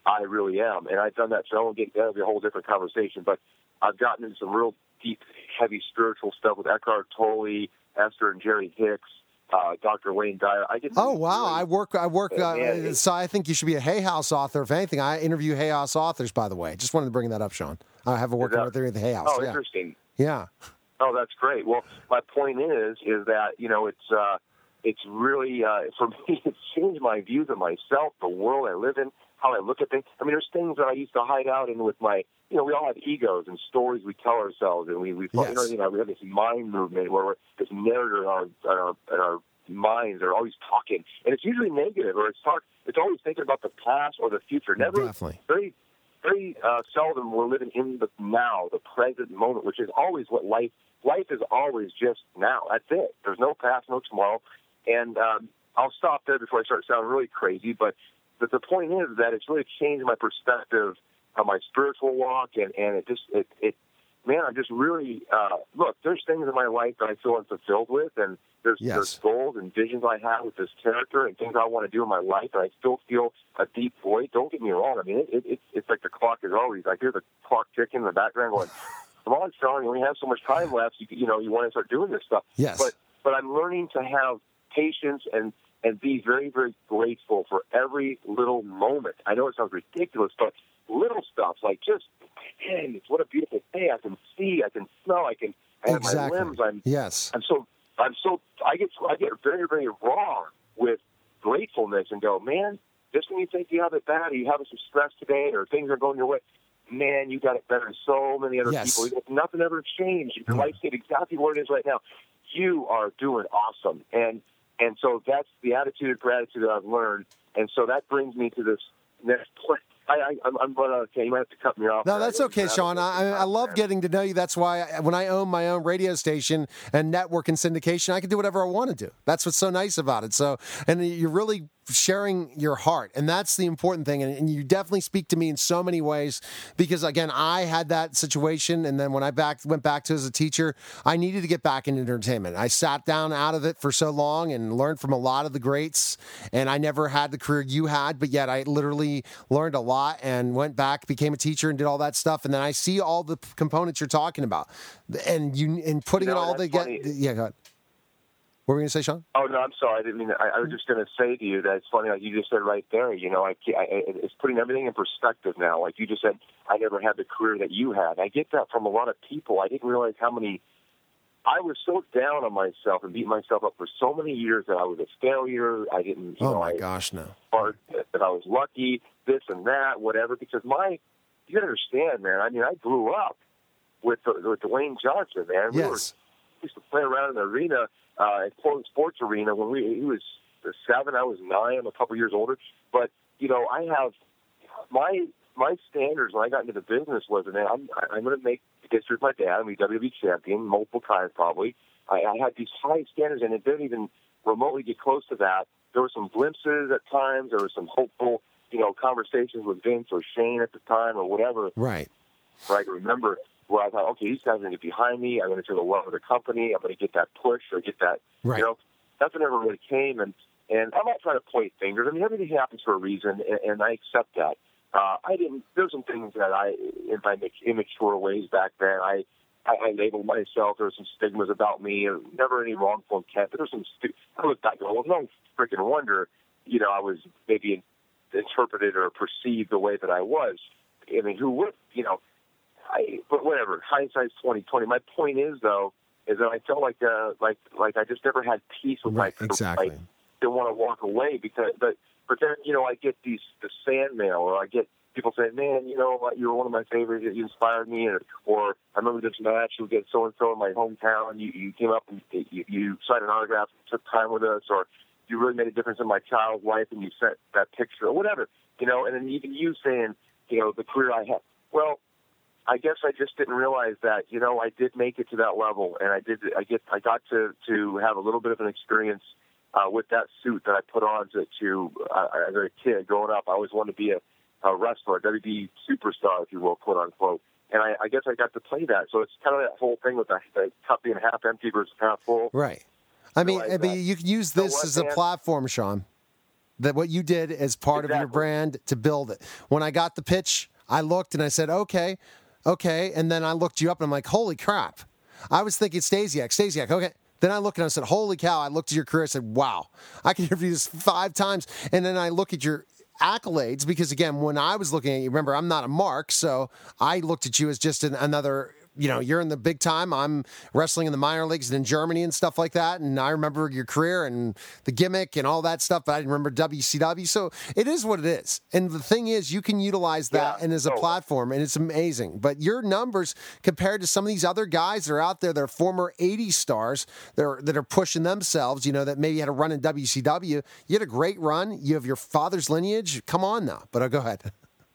I really am. And I've done that, so I won't get that'll be a whole different conversation. But I've gotten into some real deep, heavy spiritual stuff with Eckhart Tolle, Esther and Jerry Hicks, uh, Doctor Wayne Dyer. I get oh wow, really, I work. I work. Uh, man, so I think you should be a Hay House author. If anything, I interview Hay House authors. By the way, just wanted to bring that up, Sean. I have a working with the Hay House. Oh, yeah. interesting. Yeah. Oh, that's great. Well, my point is, is that you know, it's uh, it's really uh, for me, it's changed my views of myself, the world I live in, how I look at things. I mean, there's things that I used to hide out in with my, you know, we all have egos and stories we tell ourselves, and we we Yes. you know, you know, we have this mind movement where we're this narrator in our in our, in our minds are always talking, and it's usually negative, or it's talk. It's always thinking about the past or the future. Never Definitely. very. Very uh, seldom we're living in the now, the present moment, which is always what life. Life is always just now. That's it. There's no past, no tomorrow. And um, I'll stop there before I start sounding really crazy. But, but the point is that it's really changed my perspective on my spiritual walk, and, and it just it, it man, I'm just really uh, look. There's things in my life that I feel unfulfilled with, and there's Yes. there's goals and visions I have with this character and things I want to do in my life, and I still feel a deep void. Don't get me wrong. I mean, it, it, it's it's like the clock is always. I hear the clock ticking in the background, going, "Come on, Sean, you only have so much time left. You you know you want to start doing this stuff." Yes. But but I'm learning to have patience and and be very very grateful for every little moment. I know it sounds ridiculous, but little stuff like just man, it's what a beautiful day. I can see, I can smell, I can. I have Exactly. my limbs. I'm Yes. I'm so I'm so I get I get very very raw with gratefulness and go, man, just when you think you have it bad, or you have some stress today, or things are going your way, man, you got it better than so many other Yes. people. Nothing ever changed. Your life stayed exactly where it is right now. You are doing awesome, and and so that's the attitude of gratitude that I've learned, and so that brings me to this next point. I, I, I'm, I'm running out of time. You might have to cut me off. No, that's okay, Sean. I, I love getting to know you. That's why I, when I own my own radio station and network and syndication, I can do whatever I want to do. That's what's so nice about it. So, and you're really sharing your heart, and that's the important thing. And, and you definitely speak to me in so many ways because, again, I had that situation, and then when I back went back to as a teacher, I needed to get back into entertainment. I sat down out of it for so long and learned from a lot of the greats, and I never had the career you had, but yet I literally learned a lot and went back, became a teacher, and did all that stuff. And then I see all the components you're talking about, and you and putting You know, it all that's together. funny. Yeah, go ahead. What were we going to say, Sean? Oh no, I'm sorry. I didn't mean. To, I, I was just going to say to you that it's funny, like you just said right there. You know, I, I, it's putting everything in perspective now. Like you just said, I never had the career that you had. I get that from a lot of people. I didn't realize how many. I was so down on myself and beat myself up for so many years that I was a failure. I didn't. You Oh know, my I, gosh, no. Or that I was lucky, this and that, whatever. Because my, you got to understand, man. I mean, I grew up with with Dwayne Johnson, man. We were, Yes. we used to play around in the arena. Uh, at Portland Sports Arena when we he was seven, I was nine. I'm a couple years older, but you know I have my my standards when I got into the business was, man, I'm I'm going to make history with my dad. I'm a W W E champion multiple times probably. I, I had these high standards, and it didn't even remotely get close to that. There were some glimpses at times. There were some hopeful, you know, conversations with Vince or Shane at the time or whatever. Right. Where I can remember. Where I thought, okay, these guys are going to get behind me. I'm going to do the well of the company. I'm going to get that push or get that, Right. you know, nothing ever really came. And, and I'm not trying to point fingers. I mean, everything happens for a reason, and, and I accept that. Uh, I didn't, there's some things that I, in my immature ways back then, I, I, I labeled myself. There were some stigmas about me, and never any wrongful intent. But there's some, stu- I look back and go, well, no freaking wonder, you know, I was maybe interpreted or perceived the way that I was. I mean, who would, you know, I, but whatever. Hindsight's twenty twenty. My point is, though, is that I felt like, uh, like, like I just never had peace with Right, my. exactly. I didn't want to walk away because, but, but then, you know, I get these the fan mail, or I get people saying, "Man, you know, you were one of my favorites. You inspired me," or, or I remember this match. You get so and so in my hometown. You, you came up and you, you signed an autograph, and took time with us, or you really made a difference in my child's life, and you sent that picture, or whatever. You know, and then even you saying, you know, the career I had. Well, I guess I just didn't realize that, you know, I did make it to that level, and I did. I get. I got to, to have a little bit of an experience uh, with that suit that I put on to, to uh, as a kid growing up. I always wanted to be a, a wrestler, a W W E superstar, if you will, quote unquote. And I, I guess I got to play that. So it's kind of that whole thing with the, the cup being half empty versus half full. Right. I mean, Realize I mean, that. you can use So this what, as a man? platform, Sean. That what you did as part exactly. of your brand to build it. When I got the pitch, I looked and I said, okay, okay. And then I looked you up and I'm like, holy crap. I was thinking Stasiak, Stasiak, okay. Then I looked and I said, holy cow. I looked at your career. I said, wow, I can interview this five times. And then I look at your accolades because, again, when I was looking at you, remember, I'm not a mark, so I looked at you as just an, another, you know, you're in the big time. I'm wrestling in the minor leagues and in Germany and stuff like that. And I remember your career and the gimmick and all that stuff, but I didn't remember W C W. So it is what it is. And the thing is, you can utilize that yeah. and as a oh. platform, and it's amazing. But your numbers compared to some of these other guys that are out there, they're former eighties stars that are, that are pushing themselves, you know, that maybe had a run in W C W. You had a great run. You have your father's lineage. Come on now. But I'll go ahead.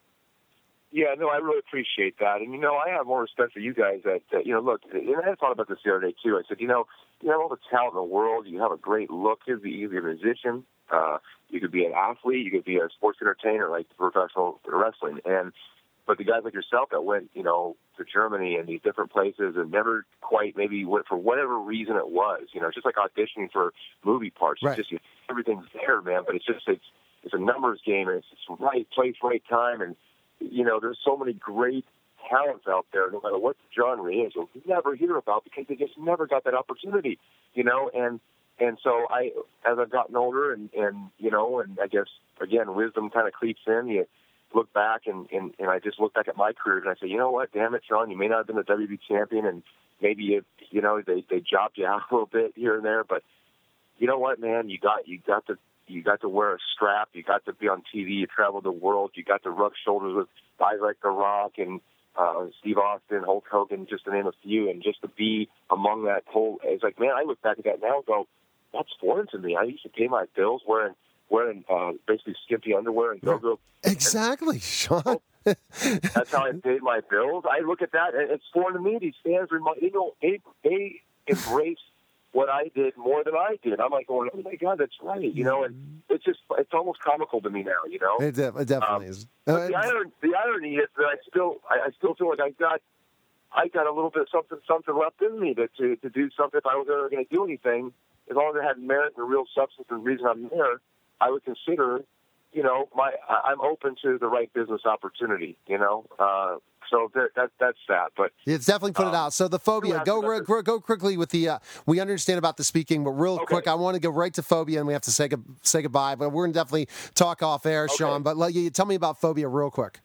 Yeah, no, I really appreciate that. And, you know, I have more respect for you guys that, uh, you know, look, and I thought about this the other day, too. I said, you know, you have all the talent in the world. You have a great look. You could be either a musician. Uh, you could be an athlete. You could be a sports entertainer like professional wrestling. And but the guys like yourself that went, you know, to Germany and these different places and never quite maybe went for whatever reason it was, you know, it's just like auditioning for movie parts. Right. It's just, you know, everything's there, man. But it's just, it's, it's a numbers game, and it's just right place, right time. And, you know, there's so many great talents out there, no matter what genre is, you'll never hear about because they just never got that opportunity, you know. And and so I, as I've gotten older, and, and you know, and I guess, again, wisdom kind of creeps in, you look back, and, and, and I just look back at my career, and I say, you know what, damn it, Sean, you may not have been a W W E champion, and maybe, you, you know, they, they jobbed you out a little bit here and there, but you know what, man, you got you got to You got to wear a strap. You got to be on T V. You traveled the world. You got to rub shoulders with guys like The Rock and uh, Steve Austin, Hulk Hogan, just to name a few. And just to be among that whole, it's like, man, I look back at that now and go, that's foreign to me. I used to pay my bills wearing wearing uh, basically skimpy underwear and go-go. Exactly, Sean. That's how I paid my bills. I look at that, and it's foreign to me. These fans, remind, you know, they, they embrace what I did more than I did. I'm like going, oh my God, that's right, you know. And it's just, it's almost comical to me now, you know. It, de- it definitely um, is. But the irony, the irony is that I still, I, I still feel like I got, I got a little bit of something, something left in me to to, to do something. If I was ever going to do anything, as long as it had merit and real substance and reason I'm there, I would consider, you know, my, I, I'm open to the right business opportunity, you know. Uh, So that, that that's that, but it's definitely put um, it out. So the phobia, go go, go quickly with the. Uh, we understand about the speaking, but real okay. quick, I want to go right to phobia, and we have to say say goodbye. But we're gonna definitely talk off air, okay. Sean. But let you tell me about phobia real quick.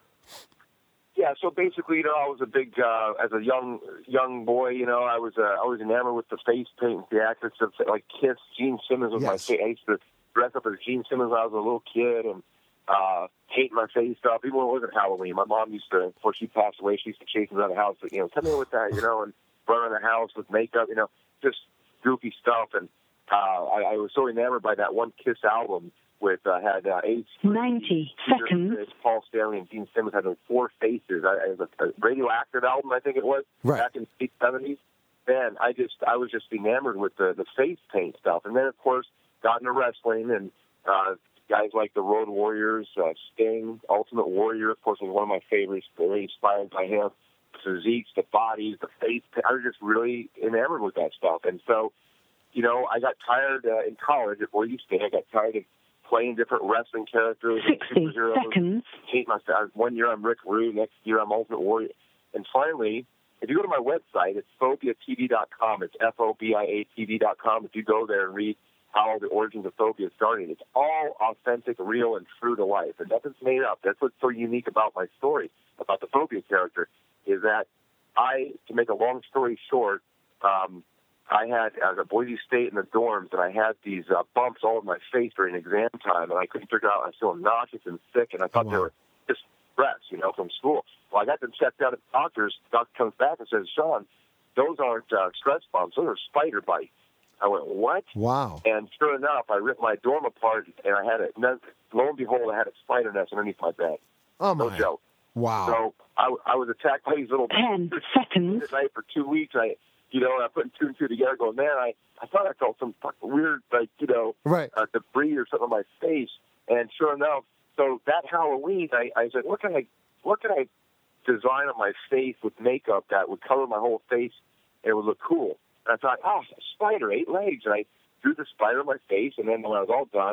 Yeah, so basically, you know, I was a big uh, as a young young boy. You know, I was uh, I was enamored with the face paint, the actors of like Kiss. Gene Simmons was yes. my favorite. I used to dress up as Gene Simmons when I was a little kid, and. Uh, hating my face stuff, even when it wasn't Halloween. My mom used to, before she passed away, she used to chase us out of the house, you know, come in with that, you know, and run around the house with makeup, you know, just goofy stuff. And uh, I, I was so enamored by that one Kiss album with, uh, had uh, eight ninety seconds. Paul Stanley and Gene Simmons had those four faces. I, it was a, a radioactive album, I think it was, right. back in the seventies. Man, I just, I was just enamored with the, the face paint stuff. And then, of course, got into wrestling and, uh, guys like the Road Warriors, uh, Sting, Ultimate Warrior, of course, was one of my favorites. Very inspired by him. Physiques, the bodies, the face. I was just really enamored with that stuff. And so, you know, I got tired uh, in college at Boise State. I got tired of playing different wrestling characters. sixty seconds. Hate myself. One year I'm Rick Rude. Next year I'm Ultimate Warrior. And finally, if you go to my website, it's phobia T V dot com. It's F O B I A T V dot com. If you go there and read how the origins of phobia started. It's all authentic, real, and true to life. And nothing's made up. That's what's so unique about my story, about the phobia character, is that I, to make a long story short, um, I had, as a Boise State in the dorms, and I had these uh, bumps all over my face during exam time, and I couldn't figure out, I was feeling nauseous and sick, and I thought oh, wow. they were just stress, you know, from school. Well, I got them checked out at the doctor's. The doctor comes back and says, Sean, those aren't uh, stress bumps, those are spider bites. I went, what? Wow. And sure enough, I ripped my dorm apart, and I had it. Lo and behold, I had a spider nest underneath my bed. Oh, my. No joke. Wow. So I, I was attacked by these little... Ten seconds. Night for two weeks. I, you know, I put two and two together going, man, I, I thought I felt some weird, like, you know, right. uh, debris or something on my face. And sure enough, so that Halloween, I, I said, what can I, what can I design on my face with makeup that would cover my whole face and it would look cool? And I thought, oh, a spider, eight legs. And I drew the spider on my face, and then when I was all done,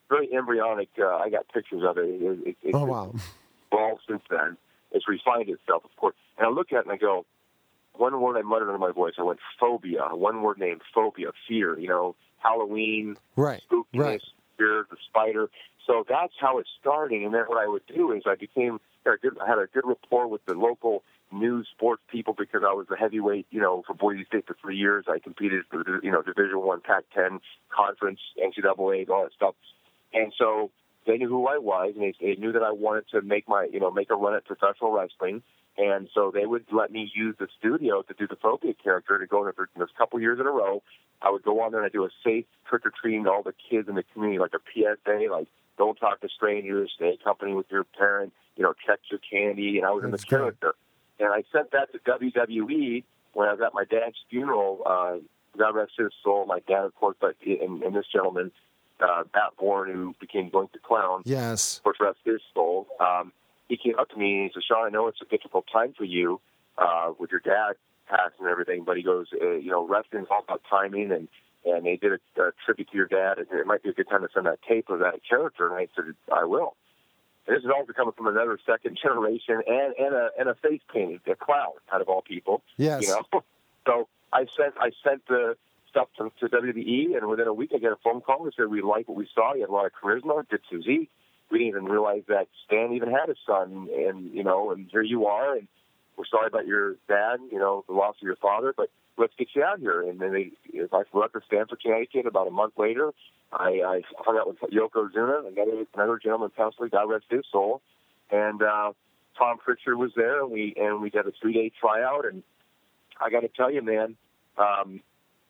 very embryonic. Uh, I got pictures of it. it, it, it Oh, wow. evolved since then. It's refined itself, of course. And I look at it and I go, one word I muttered under my voice. I went phobia. One word named phobia, fear. You know, Halloween, Right, spookiness, right. fear, the spider. So that's how it started. And then what I would do is I became, I had a good rapport with the local news sports people because I was a heavyweight, you know, for Boise State for three years. I competed for, the, you know, Division One, Pac ten, conference, N C double A, all that stuff. And so they knew who I was, and they, they knew that I wanted to make my, you know, make a run at professional wrestling. And so they would let me use the studio to do the phobia character to go in for a couple years in a row. I would go on there and I'd do a safe trick-or-treating to all the kids in the community, like a P S A, like don't talk to strangers, stay company with your parent, you know, check your candy. And I was That's in the character. great. And I sent that to W W E when I was at my dad's funeral. Uh, God rest his soul, my dad, of course, but and, and this gentleman, uh, Matt Bourne, who became Blink the Clown, Yes. of course, rest his soul. Um, he came up to me and he said, Sean, I know it's a difficult time for you uh, with your dad passing and everything, but he goes, uh, you know, wrestling's all about timing, and, and they did a, a tribute to your dad, and it might be a good time to send that tape of that character. And I said, I will. And this is also coming from another second generation and, and a and a face painting, a clown, out of all people. Yes. You know? So I sent I sent the stuff to, to W W E, and within a week I got a phone call and said, we like what we saw. You had a lot of charisma, good physique. We didn't even realize that Stan even had a son, and, you know, and here you are, and we're sorry about your dad, you know, the loss of your father, but let's get you out here. And then they, I flew up to Stamford, Connecticut. About a month later, I, I hung out with Yokozuna, another, another gentleman, counselor, God rest his soul, and uh, Tom Pritchard was there, and we and we did a three-day tryout, and I got to tell you, man, um,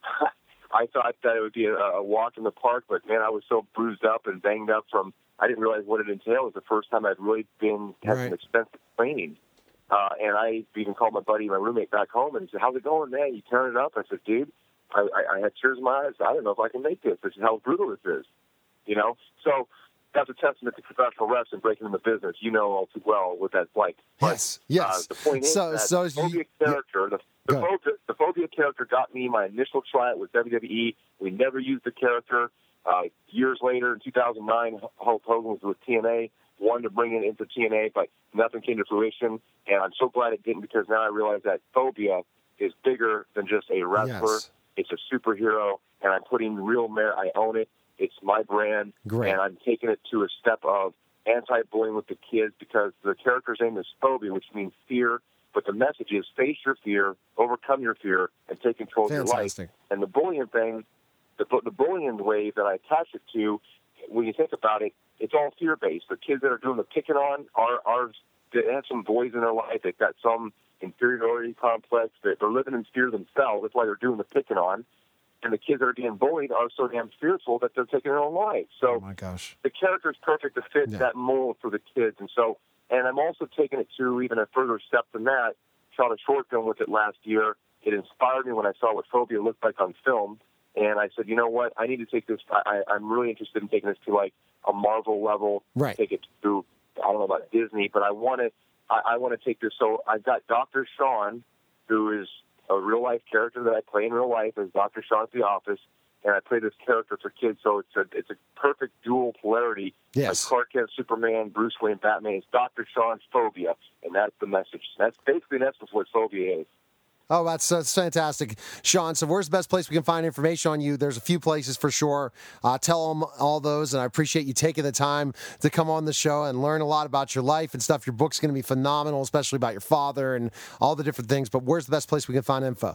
I thought that it would be a, a walk in the park, but, man, I was so bruised up and banged up from, I didn't realize what it entailed. It was the first time I'd really been, had Right. some expensive training. Uh, and I even called my buddy, my roommate back home, and he said, how's it going, man? You tearing it up? I said, dude, I, I, I had tears in my eyes. I don't know if I can make this. This is how brutal this is, you know? So that's a testament to professional wrestling breaking in the business. You know all too well what that's like. But, Yes, yes. Uh, the point So- is that so the is you- phobia character, the, the, Go ahead. phobia, the phobia character got me my initial tryout with W W E. We never used the character. Uh, years later, in two thousand nine, Hulk Hogan was with T N A, wanted to bring it into T N A, but nothing came to fruition. And I'm so glad it didn't, because now I realize that phobia is bigger than just a wrestler. Yes. It's a superhero, and I'm putting real merit. I own it. It's my brand, Great. and I'm taking it to a step of anti-bullying with the kids, because the character's name is phobia, which means fear, but the message is face your fear, overcome your fear, and take control of your life. Fantastic. And the bullying thing, the, the bullying wave that I attach it to, when you think about it, it's all fear-based. The kids that are doing the picking on are, are they have some voids in their life. They've got some inferiority complex. They're, they're living in fear themselves. That's why they're doing the picking on. And the kids that are being bullied are so damn fearful that they're taking their own lives. So Oh, my gosh. the character is perfect to fit Yeah. that mold for the kids. And so, and I'm also taking it to even a further step than that. Shot a short film with it last year. It inspired me when I saw what phobia looked like on film. And I said, you know what? I need to take this. I, I, I'm really interested in taking this to like a Marvel level. Right. Take it to, I don't know about Disney, but I want to, I, I want to take this. So I've got Doctor Sean, who is a real life character that I play in real life as Doctor Sean at the office. And I play this character for kids. So it's a, it's a perfect dual polarity. Yes. Like Clark Kent, Superman, Bruce Wayne, Batman. It's Doctor Sean's phobia. And that's the message. That's basically, that's what phobia is. Oh, that's, that's fantastic. Sean, so where's the best place we can find information on you? There's a few places for sure. Uh, tell them all those, and I appreciate you taking the time to come on the show and learn a lot about your life and stuff. Your book's going to be phenomenal, especially about your father and all the different things. But where's the best place we can find info?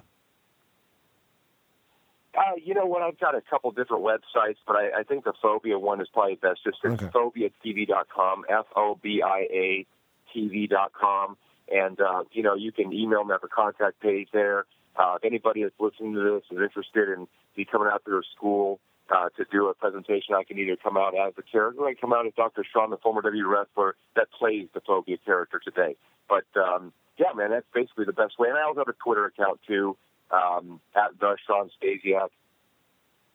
Uh, you know what? I've got a couple different websites, but I, I think the Phobia one is probably best. Just it's Okay. phobia t v dot com, F O B I A T V dot com. And, uh, you know, you can email me at the contact page there. Uh, if anybody that's listening to this is interested in me coming out to their school uh, to do a presentation, I can either come out as the character or I can come out as Doctor Sean, the former W wrestler that plays the Phobia character today. But, um, yeah, man, that's basically the best way. And I also have a Twitter account, too, um, at the Sean Stasiak.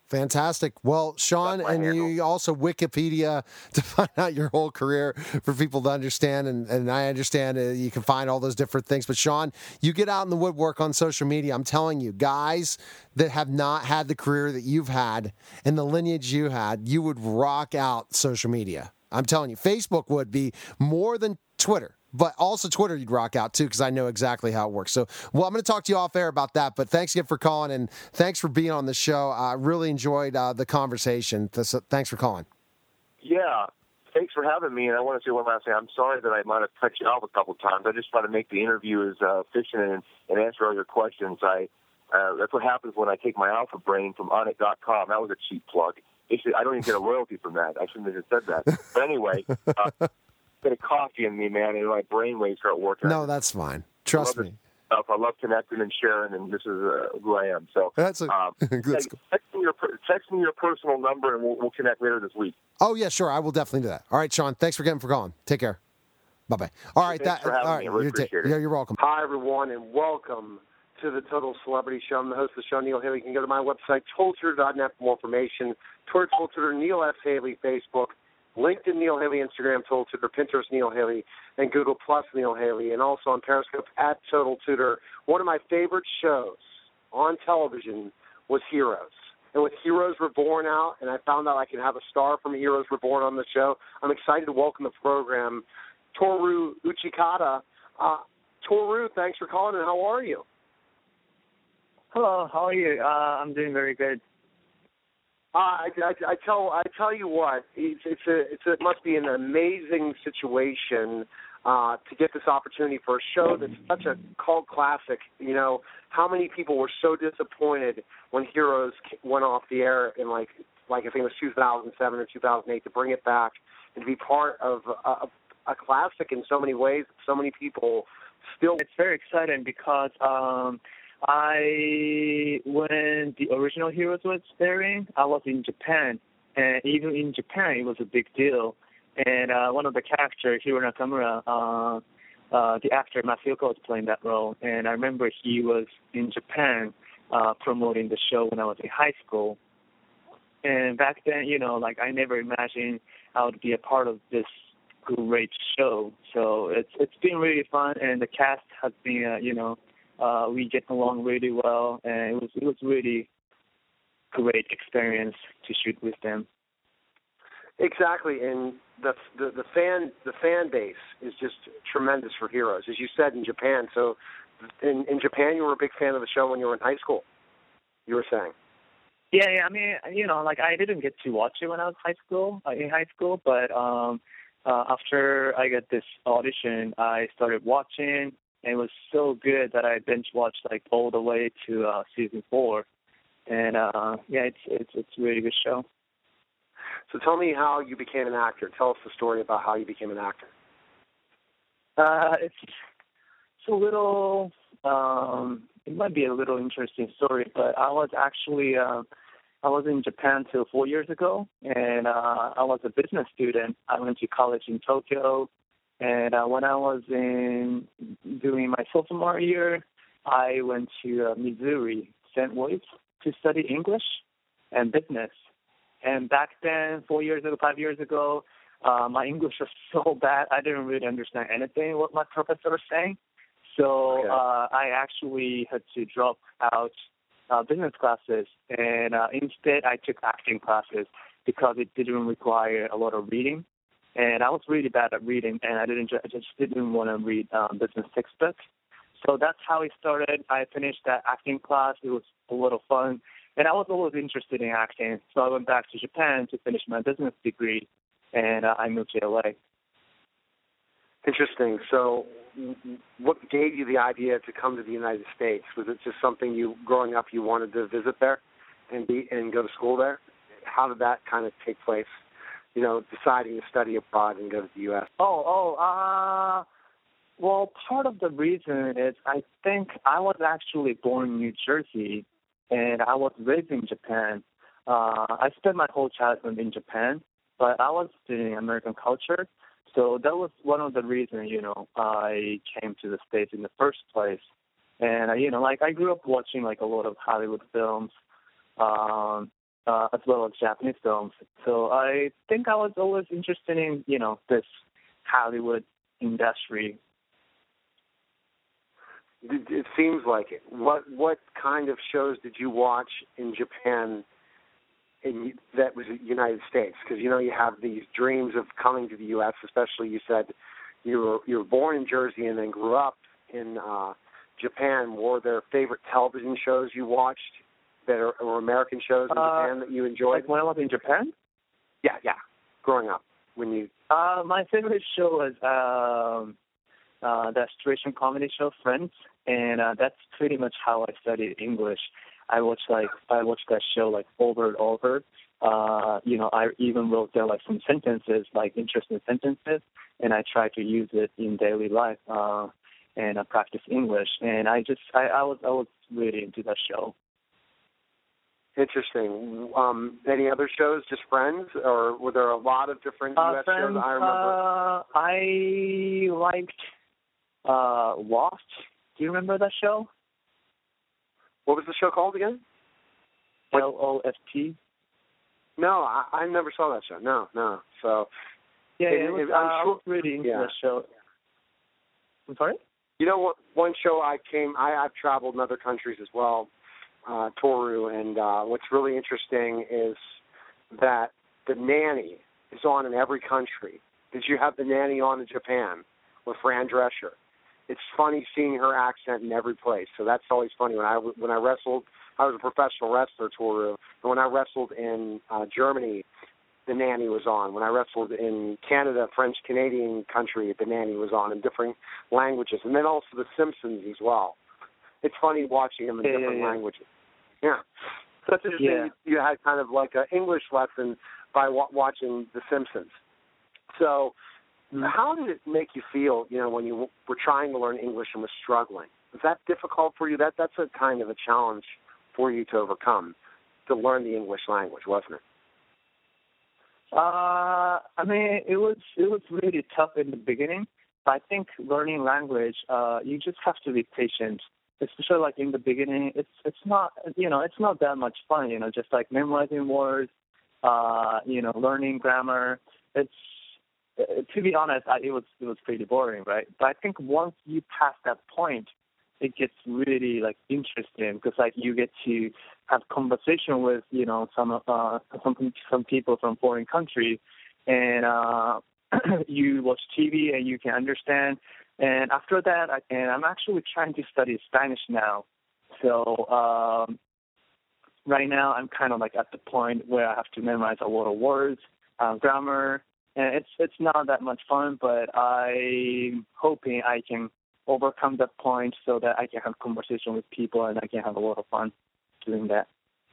Fantastic. Well, Sean, and handle. You also Wikipedia to find out your whole career for people to understand. And, and I understand uh, you can find all those different things. But, Sean, you get out in the woodwork on social media. I'm telling you, guys that have not had the career that you've had and the lineage you had, you would rock out social media. I'm telling you, Facebook would be more than Twitter. But also Twitter you'd rock out, too, because I know exactly how it works. So, well, I'm going to talk to you off air about that. But thanks again for calling, and thanks for being on the show. I really enjoyed uh, the conversation. Thanks for calling. Yeah, thanks for having me. And I want to say one last thing. I'm sorry that I might have cut you off a couple of times. I just try to make the interview as uh, efficient and, and answer all your questions. I uh, That's what happens when I take my Alpha Brain from on it dot com. That was a cheap plug. Should, I don't even get a royalty from that. I shouldn't have just said that. But anyway... Uh, bit of coffee in me, man, and my brainwaves start working. No, that's fine. Trust I me. Stuff. I love connecting and sharing, and this is uh, who I am. So that's a, um, text, text me your text me your personal number, and we'll, we'll connect later this week. Oh yeah, sure. I will definitely do that. All right, Sean. Thanks for getting for calling. Take care. Bye bye. All right, thanks that. For having all right, me. I really you're, appreciate ta- it. yeah, you're welcome. Hi everyone, and welcome to the Total Celebrity Show. I'm the host of the show, Neil Haley. You can go to my website, total tutor dot net, for more information. Twitter, Total Tutor, Neil S. Haley, Facebook. LinkedIn, Neil Haley, Instagram, Total Tutor, Pinterest, Neil Haley, and Google Plus, Neil Haley, and also on Periscope at Total Tutor. One of my favorite shows on television was Heroes. And with Heroes Reborn out, and I found out I can have a star from Heroes Reborn on the show, I'm excited to welcome the program, Toru Uchikata. Uh, Toru, thanks for calling, and how are you? Hello, how are you? Uh, I'm doing very good. Uh, I, I, I tell I tell you what, it's, it's a it's a, it must be an amazing situation uh, to get this opportunity for a show that's such a cult classic. You know, how many people were so disappointed when Heroes went off the air in like like I think it was two thousand seven or two thousand eight, to bring it back and to be part of a, a classic in so many ways. So many people still. It's very exciting because. Um, I, when the original Heroes was airing, I was in Japan, and even in Japan, it was a big deal. And uh, one of the characters, Hiro Nakamura, uh, uh, the actor Masayuko was playing that role. And I remember he was in Japan uh, promoting the show when I was in high school. And back then, you know, like I never imagined I would be a part of this great show. So it's it's been really fun, and the cast has been, uh, you know. Uh, we get along really well, and it was it was really great experience to shoot with them. Exactly, and the the, the fan the fan base is just tremendous for Heroes, as you said in Japan. So, in in Japan, you were a big fan of the show when you were in high school. You were saying. Yeah, yeah. I mean, you know, like I didn't get to watch it when I was high school uh, in high school, but um, uh, after I got this audition, I started watching. And it was so good that I binge watched like all the way to uh, season four, and uh, yeah, it's it's it's a really good show. So tell me how you became an actor. Tell us the story about how you became an actor. Uh, it's it's a little. Um, it might be a little interesting story, but I was actually uh, I was in Japan till four years ago, and uh, I was a business student. I went to college in Tokyo. And uh, when I was in doing my sophomore year, I went to uh, Missouri, Saint Louis, to study English and business. And back then, four years ago, five years ago, uh, my English was so bad, I didn't really understand anything what my professor was saying. So okay. uh, I actually had to drop out uh, business classes. And uh, instead, I took acting classes because it didn't require a lot of reading. And I was really bad at reading, and I didn't. I just didn't want to read um, business textbooks. So that's how it started. I finished that acting class. It was a lot of fun, and I was always interested in acting. So I went back to Japan to finish my business degree, and uh, I moved to L A. Interesting. So, what gave you the idea to come to the United States? Was it just something you, growing up, you wanted to visit there and be and go to school there? How did that kind of take place? You know, deciding to study abroad and go to the U S? Oh, oh, uh, well, part of the reason is I think I was actually born in New Jersey, and I was raised in Japan. Uh, I spent my whole childhood in Japan, but I was studying American culture, so that was one of the reasons, you know, I came to the States in the first place. And, uh, you know, like I grew up watching, like, a lot of Hollywood films, um, uh, as well as Japanese films. So I think I was always interested in, you know, this Hollywood industry. It, it seems like it. What what kind of shows did you watch in Japan in, that was the United States? Because, you know, you have these dreams of coming to the U S, especially you said you were, you were born in Jersey and then grew up in uh, Japan. Were there favorite television shows you watched that are, or American shows in Uh, Japan that you enjoyed? Like when I was in Japan? Yeah, yeah. Growing up, when you Uh, my favorite show was um, uh, the situation comedy show Friends, and uh, that's pretty much how I studied English. I watched like I watched that show like over and over. Uh, you know, I even wrote down like some sentences, like interesting sentences, and I tried to use it in daily life uh, and uh, practice English. And I just I, I was I was really into that show. Interesting. Um, any other shows? Just Friends, or were there a lot of different Uh, U S Friends, shows? I remember. uh, I liked uh, Lost. Do you remember that show? What was the show called again? L O S T. No, I, I never saw that show. No, no. So, Yeah, It- it was, it- uh, I'm I sure- was really into yeah. that show. I'm sorry? you know what? One show I came. I, I've traveled in other countries as well, uh, Toru, and uh, what's really interesting is that The Nanny is on in every country. Did you have The Nanny on in Japan with Fran Drescher? It's funny seeing her accent in every place. So that's always funny. When I when I wrestled, I was a professional wrestler, Toru, and when I wrestled in uh, Germany, The Nanny was on. When I wrestled in Canada, French-Canadian country, The Nanny was on in different languages. And then also The Simpsons as well. It's funny watching them in Yeah, yeah, different yeah. languages. Yeah. So that's interesting. Yeah. You, you had kind of like an English lesson by wa- watching The Simpsons. So Mm-hmm. how did it make you feel, you know, when you w- were trying to learn English and was struggling? Was that difficult for you? That That's a kind of a challenge for you to overcome, to learn the English language, wasn't it? Uh, I mean, it was it was really tough in the beginning. But I think learning language, uh, you just have to be patient. Especially like in the beginning, it's it's not you know it's not that much fun. You know, just like memorizing words, uh, you know, learning grammar. It's uh, to be honest, I, it was it was pretty boring, right? But I think once you pass that point, it gets really like interesting because like you get to have conversation with you know some uh some some people from foreign country, and uh, you watch T V and you can understand. And after that, I, and I'm actually trying to study Spanish now. So um, right now, I'm kind of like at the point where I have to memorize a lot of words, um, grammar, and it's it's not that much fun. But I'm hoping I can overcome that point so that I can have conversation with people and I can have a lot of fun doing that.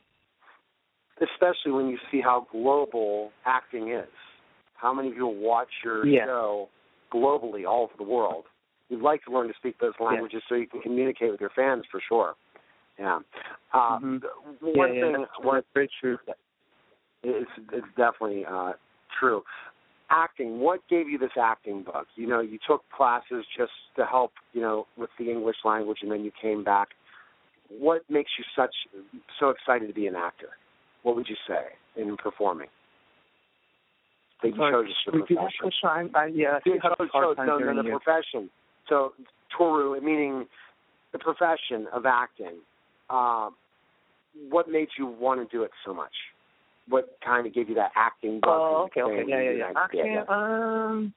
Especially when you see how global acting is. How many people watch your Yeah. show globally, all over the world? You'd like to learn to speak those languages so you can communicate with your fans for sure. Yeah. Uh, Mhm. One yeah, thing, yeah, that's, one, that's very true. it's, it's definitely uh, true. Acting, what gave you this acting bug? You know, you took classes just to help, you know, with the English language, and then you came back. What makes you such so excited to be an actor? What would you say in performing? That you Sorry, chose this for repeat that profession. question. I, I, yeah, I You think I have chose, a hard chose time no, no, hearing the you. profession. So, Toru, meaning the profession of acting, um, what made you want to do it so much? What kind of gave you that acting bug? Oh, and okay, okay, saying yeah, yeah, you yeah. like- Actually, yeah, yeah. um,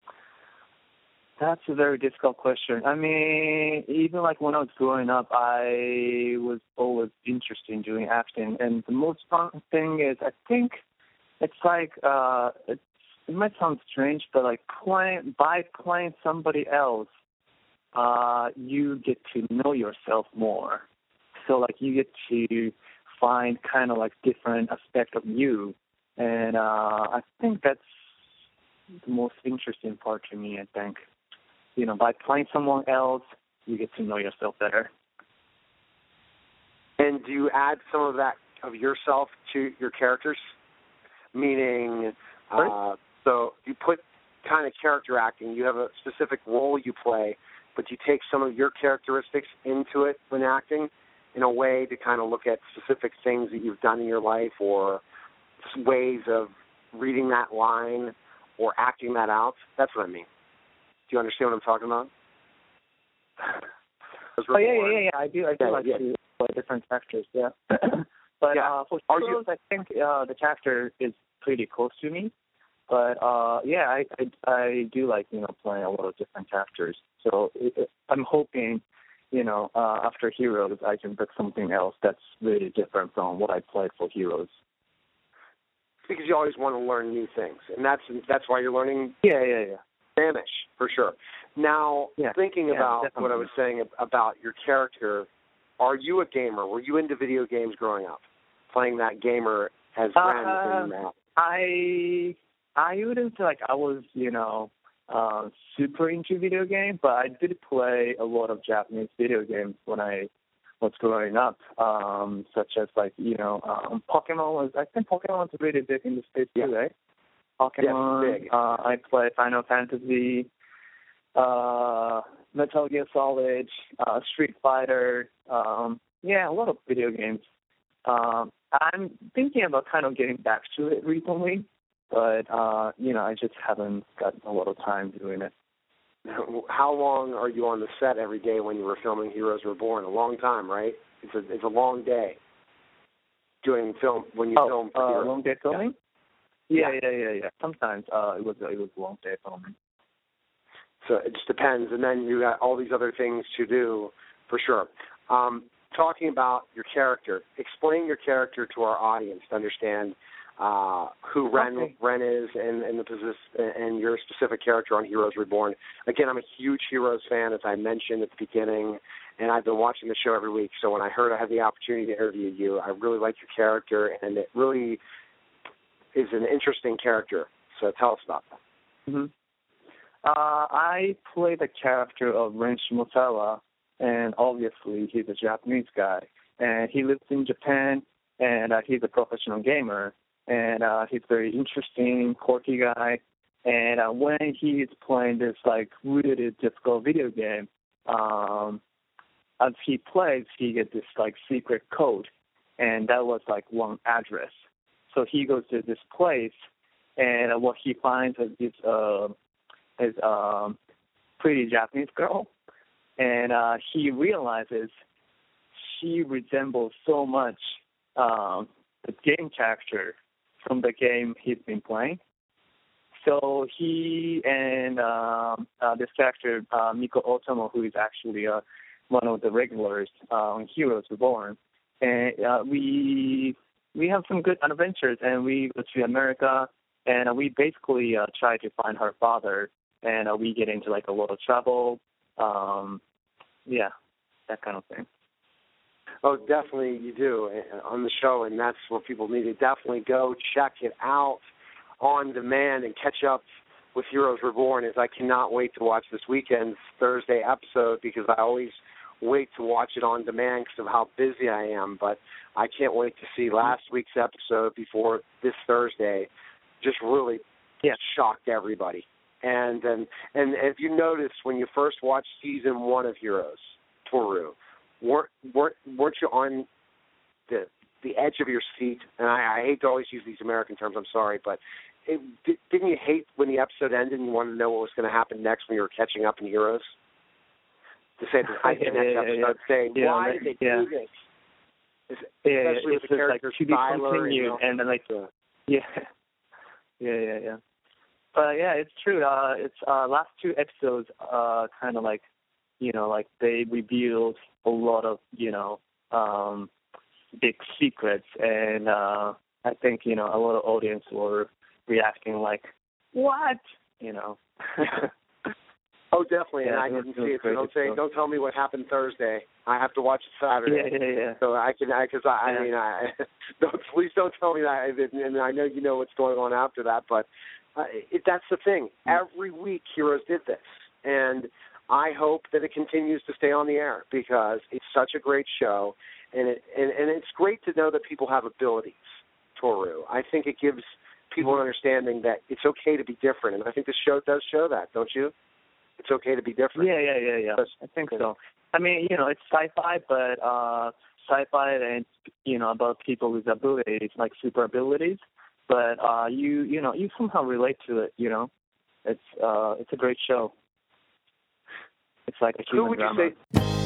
that's a very difficult question. I mean, even like when I was growing up, I was always interested in doing acting, and the most fun thing is, I think it's like uh, it's, it might sound strange, but like playing by playing somebody else, uh, you get to know yourself more. So like you get to find kind of like different aspect of you. And uh, I think that's the most interesting part to me, I think. You know, by playing someone else, you get to know yourself better. And do you add some of that of yourself to your characters? Meaning, uh, so you put kind of character acting, you have a specific role you play, but you take some of your characteristics into it when acting, in a way to kind of look at specific things that you've done in your life or ways of reading that line or acting that out? That's what I mean. Do you understand what I'm talking about? Oh, yeah, yeah, yeah, yeah. I do, I do yeah, like yeah. to play different characters, yeah. But yeah. uh, for Are Heroes, you... I think uh, the character is pretty close to me. But, uh, yeah, I, I, I do like, you know, playing a lot of different characters. So it, it, I'm hoping, you know, uh, after Heroes, I can pick something else that's really different from what I played for Heroes. Because you always want to learn new things, and that's that's why you're learning Yeah, yeah, yeah. Spanish, for sure. Now, yeah. thinking yeah, about definitely. what I was saying about your character, are you a gamer? Were you into video games growing up, playing that gamer as Ren Uh, in that? I I wouldn't say like I was, you know, uh, super into video games, but I did play a lot of Japanese video games when I was growing up, um, such as like, you know, um, Pokemon was, I think Pokemon was really big in the States Yeah. too, right? Pokemon, Yes, big. uh, I played Final Fantasy, uh, Metal Gear Solid, uh, Street Fighter, um, yeah, a lot of video games. Um, I'm thinking about kind of getting back to it recently, but, uh, you know, I just haven't gotten a lot of time doing it. How long are you on the set every day when you were filming Heroes Reborn? A long time, right? It's a it's a long day doing film when you oh, film for uh, Heroes. long day filming? Yeah, Yeah. yeah, yeah, yeah. yeah. Sometimes uh, it was it was a long day filming. So it just depends, and then you got all these other things to do, for sure. Um, talking about your character, explain your character to our audience to understand uh, who Ren Okay. Ren is and, and the posi- and your specific character on Heroes Reborn. Again, I'm a huge Heroes fan, as I mentioned at the beginning, and I've been watching the show every week. So when I heard I had the opportunity to interview you, I really like your character, and it really is an interesting character. So tell us about that. Mm-hmm. Uh, I play the character of Ren Shimosawa, and obviously he's a Japanese guy, and he lives in Japan, and uh, he's a professional gamer, and uh, he's a very interesting, quirky guy, and uh, when he's playing this, like, really difficult video game, um, as he plays, he gets this, like, secret code, and that was, like, one address. So he goes to this place, and uh, what he finds is this, uh, is a um, pretty Japanese girl, and uh, he realizes she resembles so much um, the game character from the game he's been playing. So he and um, uh, this character, uh, Miko Otomo, who is actually uh, one of the regulars uh, on Heroes Reborn, and uh, we we have some good adventures, and we go to America, and uh, we basically uh, try to find her father. And uh, we get into, like, a lot of trouble. Um, yeah, that kind of thing. Oh, definitely you do on the show, and that's what people need to definitely go check it out on demand and catch up with Heroes Reborn, as I cannot wait to watch this weekend's Thursday episode, because I always wait to watch it on demand because of how busy I am. But I can't wait to see last week's episode before this Thursday. Just really yeah. shocked everybody. And, and and if you noticed when you first watched season one of Heroes, Toru, weren't weren't weren't you on the the edge of your seat? And I, I hate to always use these American terms. I'm sorry, but it, didn't you hate when the episode ended and you wanted to know what was going to happen next when you were catching up in Heroes? To say the yeah, next yeah, episode, yeah. saying yeah, why that, did they yeah. do this? It's, Yeah, yeah, especially it's with the just like character to be Skylar continued, and, and then like yeah. yeah, yeah, yeah, yeah. But yeah, it's true. Uh, it's uh, last two episodes, uh, kind of like, you know, like they revealed a lot of, you know, um, big secrets, and uh, I think, you know, a lot of audience were reacting like, what, you know. Oh, definitely, Yeah, and I it was- didn't it was see it. So great don't say, episode. don't tell me what happened Thursday. I have to watch it Saturday. Yeah, yeah, yeah. So I can, because I, I, Yeah. I mean, I don't, please don't tell me that. And I know you know what's going on after that, but uh, it, that's the thing. Every week, Heroes did this, and I hope that it continues to stay on the air because it's such a great show, and it and, and it's great to know that people have abilities. Toru, I think it gives people an understanding that it's okay to be different, and I think the show does show that, don't you? It's okay to be different. Yeah, yeah, yeah, yeah. I think so. I mean, you know, it's sci-fi, but uh, sci-fi and you know about people with abilities like super abilities, but uh, you you know you somehow relate to it. You know, it's uh, it's a great show. It's like a human Who would drama. you say?